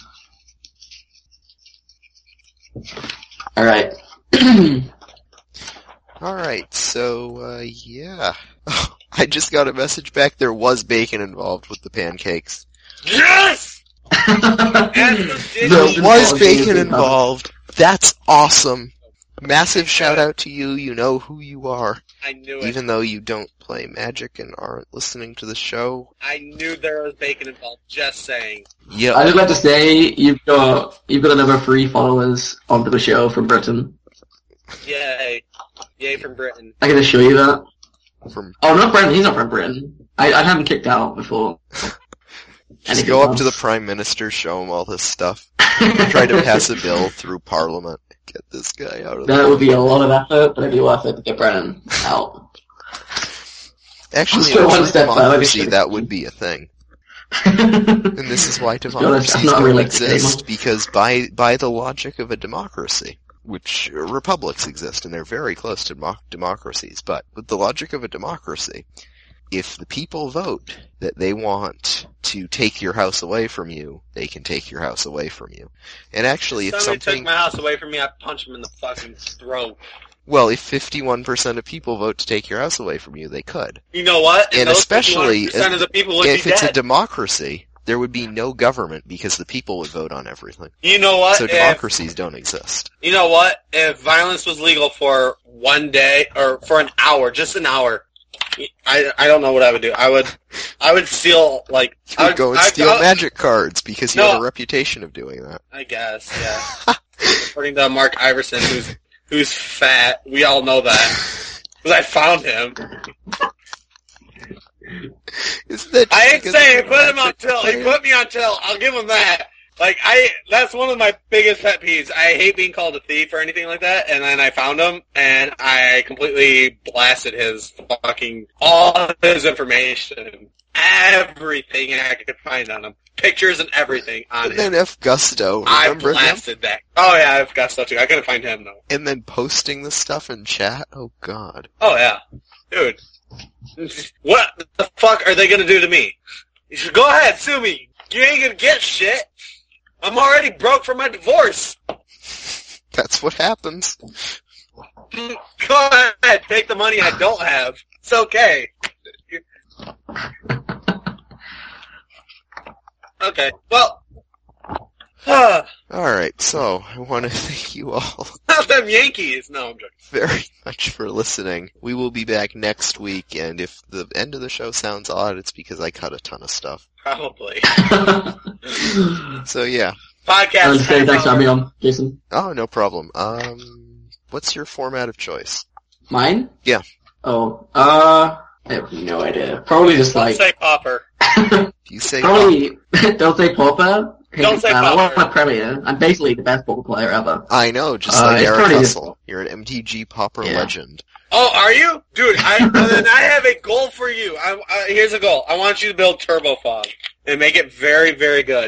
Alright. Alright, so, uh, yeah. I just got a message back. There was bacon involved with the pancakes. Yes! And the There Those was involved bacon is involved. That's awesome. Massive shout out to you. You know who you are. I knew it. Even though you don't play Magic and aren't listening to the show. I knew there was bacon involved. Just saying. Yeah. I just like to say, you've got, you've got another three followers onto the show from Britain. Yay. Yay from Britain. I can assure you that. From Oh, not Britain, he's not from Britain. I, I'd have him kicked out before. Just Anything go up else. to the Prime Minister, show him all this stuff, try to pass a bill through Parliament. Get this guy out of there. That would be a lot of effort, but it'd be worth it to get Brennan out. Actually, Still in one a step further, democracy, sure. that would be a thing. And this is why democracies I'm not don't really exist, anymore. because by by the logic of a democracy, which uh, republics exist, and they're very close to mo- democracies, but with the logic of a democracy, if the people vote that they want to take your house away from you, they can take your house away from you. And actually, if Somebody something... took my house away from me, I'd punch him in the fucking throat. Well, if fifty-one percent of people vote to take your house away from you, they could. You know what? And those especially fifty-one percent of the people would If be it's dead. a democracy, there would be no government because the people would vote on everything. You know what? So If- democracies don't exist. You know what? If violence was legal for one day or for an hour, just an hour, I I don't know what I would do. I would I would steal like You I would would go and I, steal I, magic cards because you No. have a reputation of doing that. I guess, yeah. According to Mark Iverson, who's who's fat, we all know that because I found him. Isn't that I ain't because saying you're a put him on Magic tilt. He player? put me on tilt. I'll give him that. Like I, that's one of my biggest pet peeves. I hate being called a thief or anything like that. And then I found him, and I completely blasted his fucking all his information, everything I could find on him, pictures and everything on And him. then F. Gusto, I remember him? blasted that. Oh yeah, I've got stuff too. I couldn't find him though. And then posting the stuff in chat? Oh god. Oh yeah, dude. What the fuck are they gonna do to me? You should go ahead, sue me. You ain't gonna get shit. I'm already broke from my divorce. That's what happens. Go ahead, take the money I don't have. It's okay. Okay, well. Alright, so, I want to thank you all Not them Yankees. No, I'm joking. very much for listening. We will be back next week, and if the end of the show sounds odd, it's because I cut a ton of stuff. Probably. So yeah. Podcast. I was saying thanks for having me on, Jason. Oh, no problem. Um, what's your format of choice? Mine? Yeah. Oh, uh, I have no idea. Probably just Don't like, say popper. You say probably, don't say Pauper. Don't say uh, I want Pauper. a Premier. I'm basically the best poker player ever. I know, just Uh, like it's Eric probably just- Hustle. You're an M T G Popper Yeah. legend. Oh, are you? Dude, I, then I have a goal for you. I, I, here's a goal. I want you to build Turbo Fog and make it very, very good.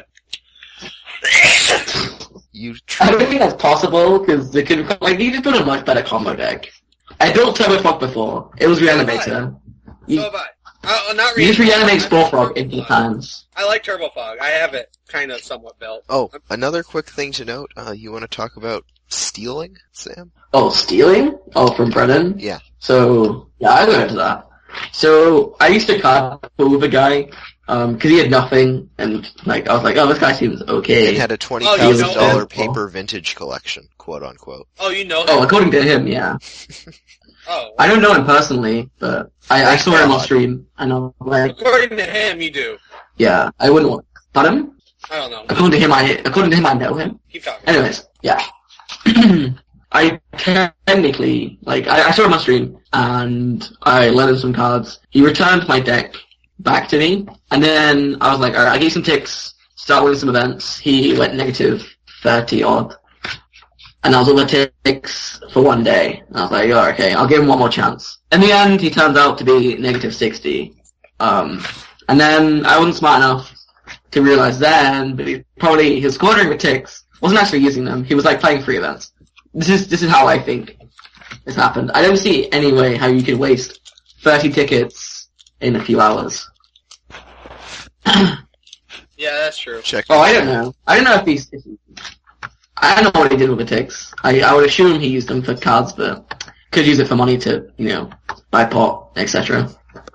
You I try. don't think that's possible, because they could, like, you just build a much better combo deck. I built Turbo Frog before. It was Reanimator. You, So have I. Uh, not you just really. reanimate I Spore like Frog Turbo infinite Fog. times. I like Turbo Fog. I have it kind of somewhat built. Oh, another quick thing to note. Uh, you want to talk about stealing, Sam? Oh, stealing? Oh, from Brennan? Yeah. So, yeah, I went into that. So, I used to card with a guy, um, cause he had nothing, and, like, I was like, oh, this guy seems okay. It had a twenty Oh, you thousand know dollar him? paper vintage collection, quote unquote. Oh, you know him? Oh, according to him, yeah. Oh, I don't know him personally, but I, I saw him on stream, and I'm like, according to him, you do. yeah, I wouldn't want him. I don't know. According to him, I, according to him, I know him. Keep talking. Anyways, yeah. I technically, like, I, I saw him on stream, and I lent him some cards. He returned my deck back to me, and then I was like, alright, I gave some ticks, start winning some events. He went negative thirty odd. and I was over ticks for one day. And I was like, oh, okay, I'll give him one more chance. In the end, he turns out to be negative sixty. Um, and then I wasn't smart enough to realize then, but he probably, his squadron with ticks wasn't actually using them. He was like playing free events. This is, this is how I think this happened. I don't see any way how you could waste thirty tickets in a few hours. Yeah, that's true. Check. Oh, I don't know. I don't know if he's, if he, I don't know what he did with the ticks. I, I would assume he used them for cards, but could use it for money to, you know, buy pot, et cetera.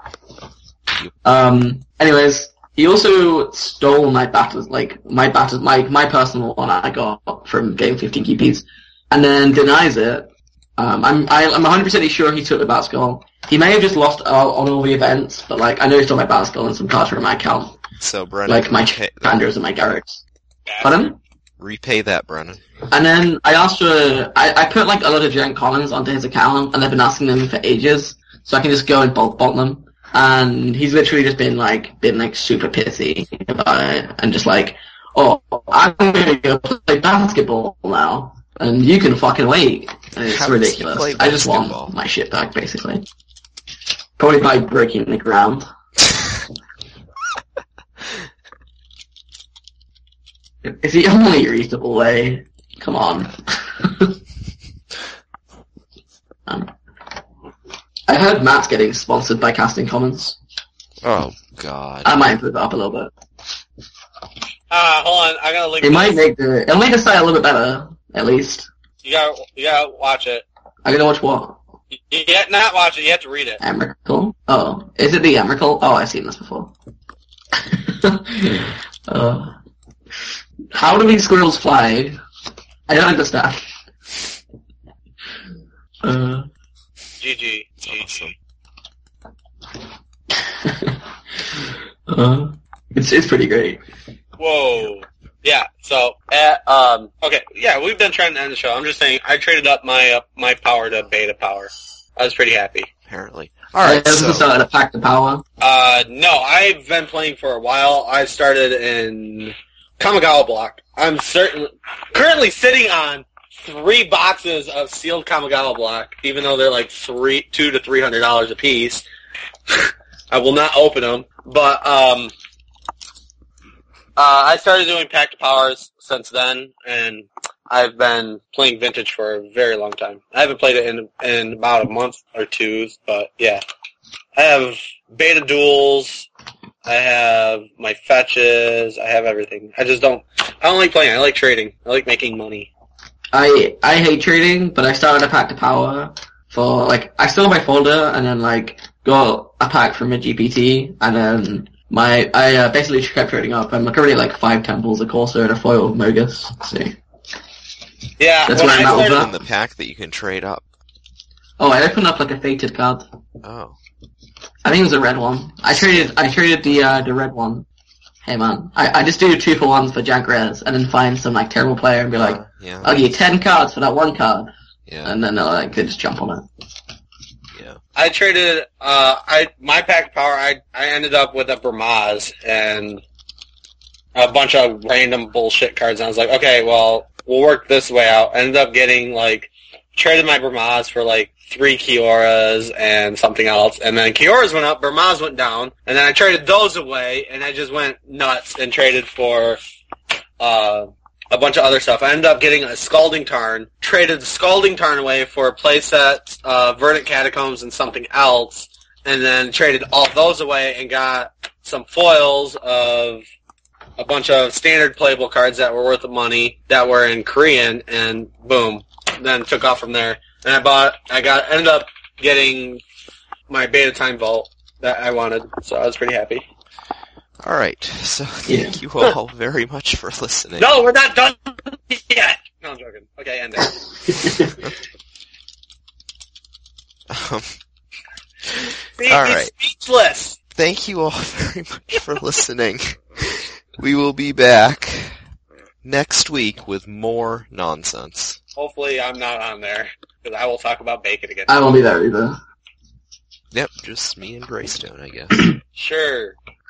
Um, anyways, he also stole my batters, like, my batters, my, my personal one I got from getting fifteen Q Ps, and then denies it. Um, I'm, I, I'm one hundred percent sure he took the bat skull. He may have just lost all, on all the events, but like, I know he stole my bat skull and some cards from my account. So, Brennan, Like my repay, Commanders and my Garrets. Pardon? repay that, Brennan. And then I asked for, I, I put like a lot of Giant Commons onto his account, and I've been asking them for ages, so I can just go and bulk bot them. And he's literally just been like, been like super pissy about it, and just like, oh, I'm gonna go play basketball now, and you can fucking wait. And it's How does he ridiculous. play I just basketball? want my shit back, basically. Probably by breaking the ground. It's the only reasonable way. Come on. um, I heard Matt's getting sponsored by Casting Commons. Oh, God. I might improve it up a little bit. Uh, hold on, I gotta link It this. might make the, it'll make the site a little bit better, at least. You gotta, you gotta watch it. I gotta watch what? You, you can't not watch it, you have to read it. Emrakul? Oh, is it the Emrakul? Oh, I've seen this before. uh, how do these squirrels fly? I don't understand. Uh, G G. G G. uh, it's it's pretty great. Whoa. Yeah, so, at, um, okay, yeah, we've been trying to end the show. I'm just saying, I traded up my, uh, my power to beta power. I was pretty happy. Apparently. Alright, I was so... to pack the power. Uh, no, I've been playing for a while. I started in Kamigawa block. I'm certain, currently sitting on three boxes of sealed Kamigawa block, even though they're like three, two to three hundred dollars a piece. I will not open them, but, um... Uh, I started doing Pact of Powers since then, and I've been playing Vintage for a very long time. I haven't played it in in about a month or two, but yeah. I have beta duels, I have my fetches, I have everything. I just don't, I don't like playing, I like trading. I like making money. I I hate trading, but I started a Pact of Power for, like, I still have my folder, and then, like, got a pack from a G P T, and then... My, I uh, basically kept trading up. I'm currently at like five temples, a Corsair, and a foil of Mogus. Let's see. Yeah, That's when where I I'm at with started, that. in the pack that you can trade up. Oh, I opened up like a fated card. Oh. I think it was a red one. I traded, I traded the, uh, the red one. Hey man, I, I just do two for ones for Jaguars, and then find some like terrible player and be like, Uh, yeah. I'll give you ten cards for that one card. Yeah. And then they'll like, they just jump on it. Yeah. I traded, uh, I, my Pact of Power, I, I ended up with a Bermaz and a bunch of random bullshit cards, and I was like, okay, well, we'll work this way out. I ended up getting, like, traded my Bermaz for, like, three Kioras and something else, and then Kioras went up, Bermaz went down, and then I traded those away, and I just went nuts and traded for, uh, a bunch of other stuff. I ended up getting a Scalding Tarn, traded the Scalding Tarn away for a playset, uh, Verdant Catacombs and something else, and then traded all those away and got some foils of a bunch of standard playable cards that were worth the money that were in Korean, and boom, then took off from there. And I bought, I got, ended up getting my Beta Time Vault that I wanted, so I was pretty happy. Alright, so thank you all very much for listening. No, we're not done yet! No, I'm joking. Okay, end it. um, See, all he's right. speechless! Thank you all very much for listening. We will be back next week with more nonsense. Hopefully I'm not on there, because I will talk about bacon again. I won't be there either. Yep, just me and Greystone, I guess. Sure.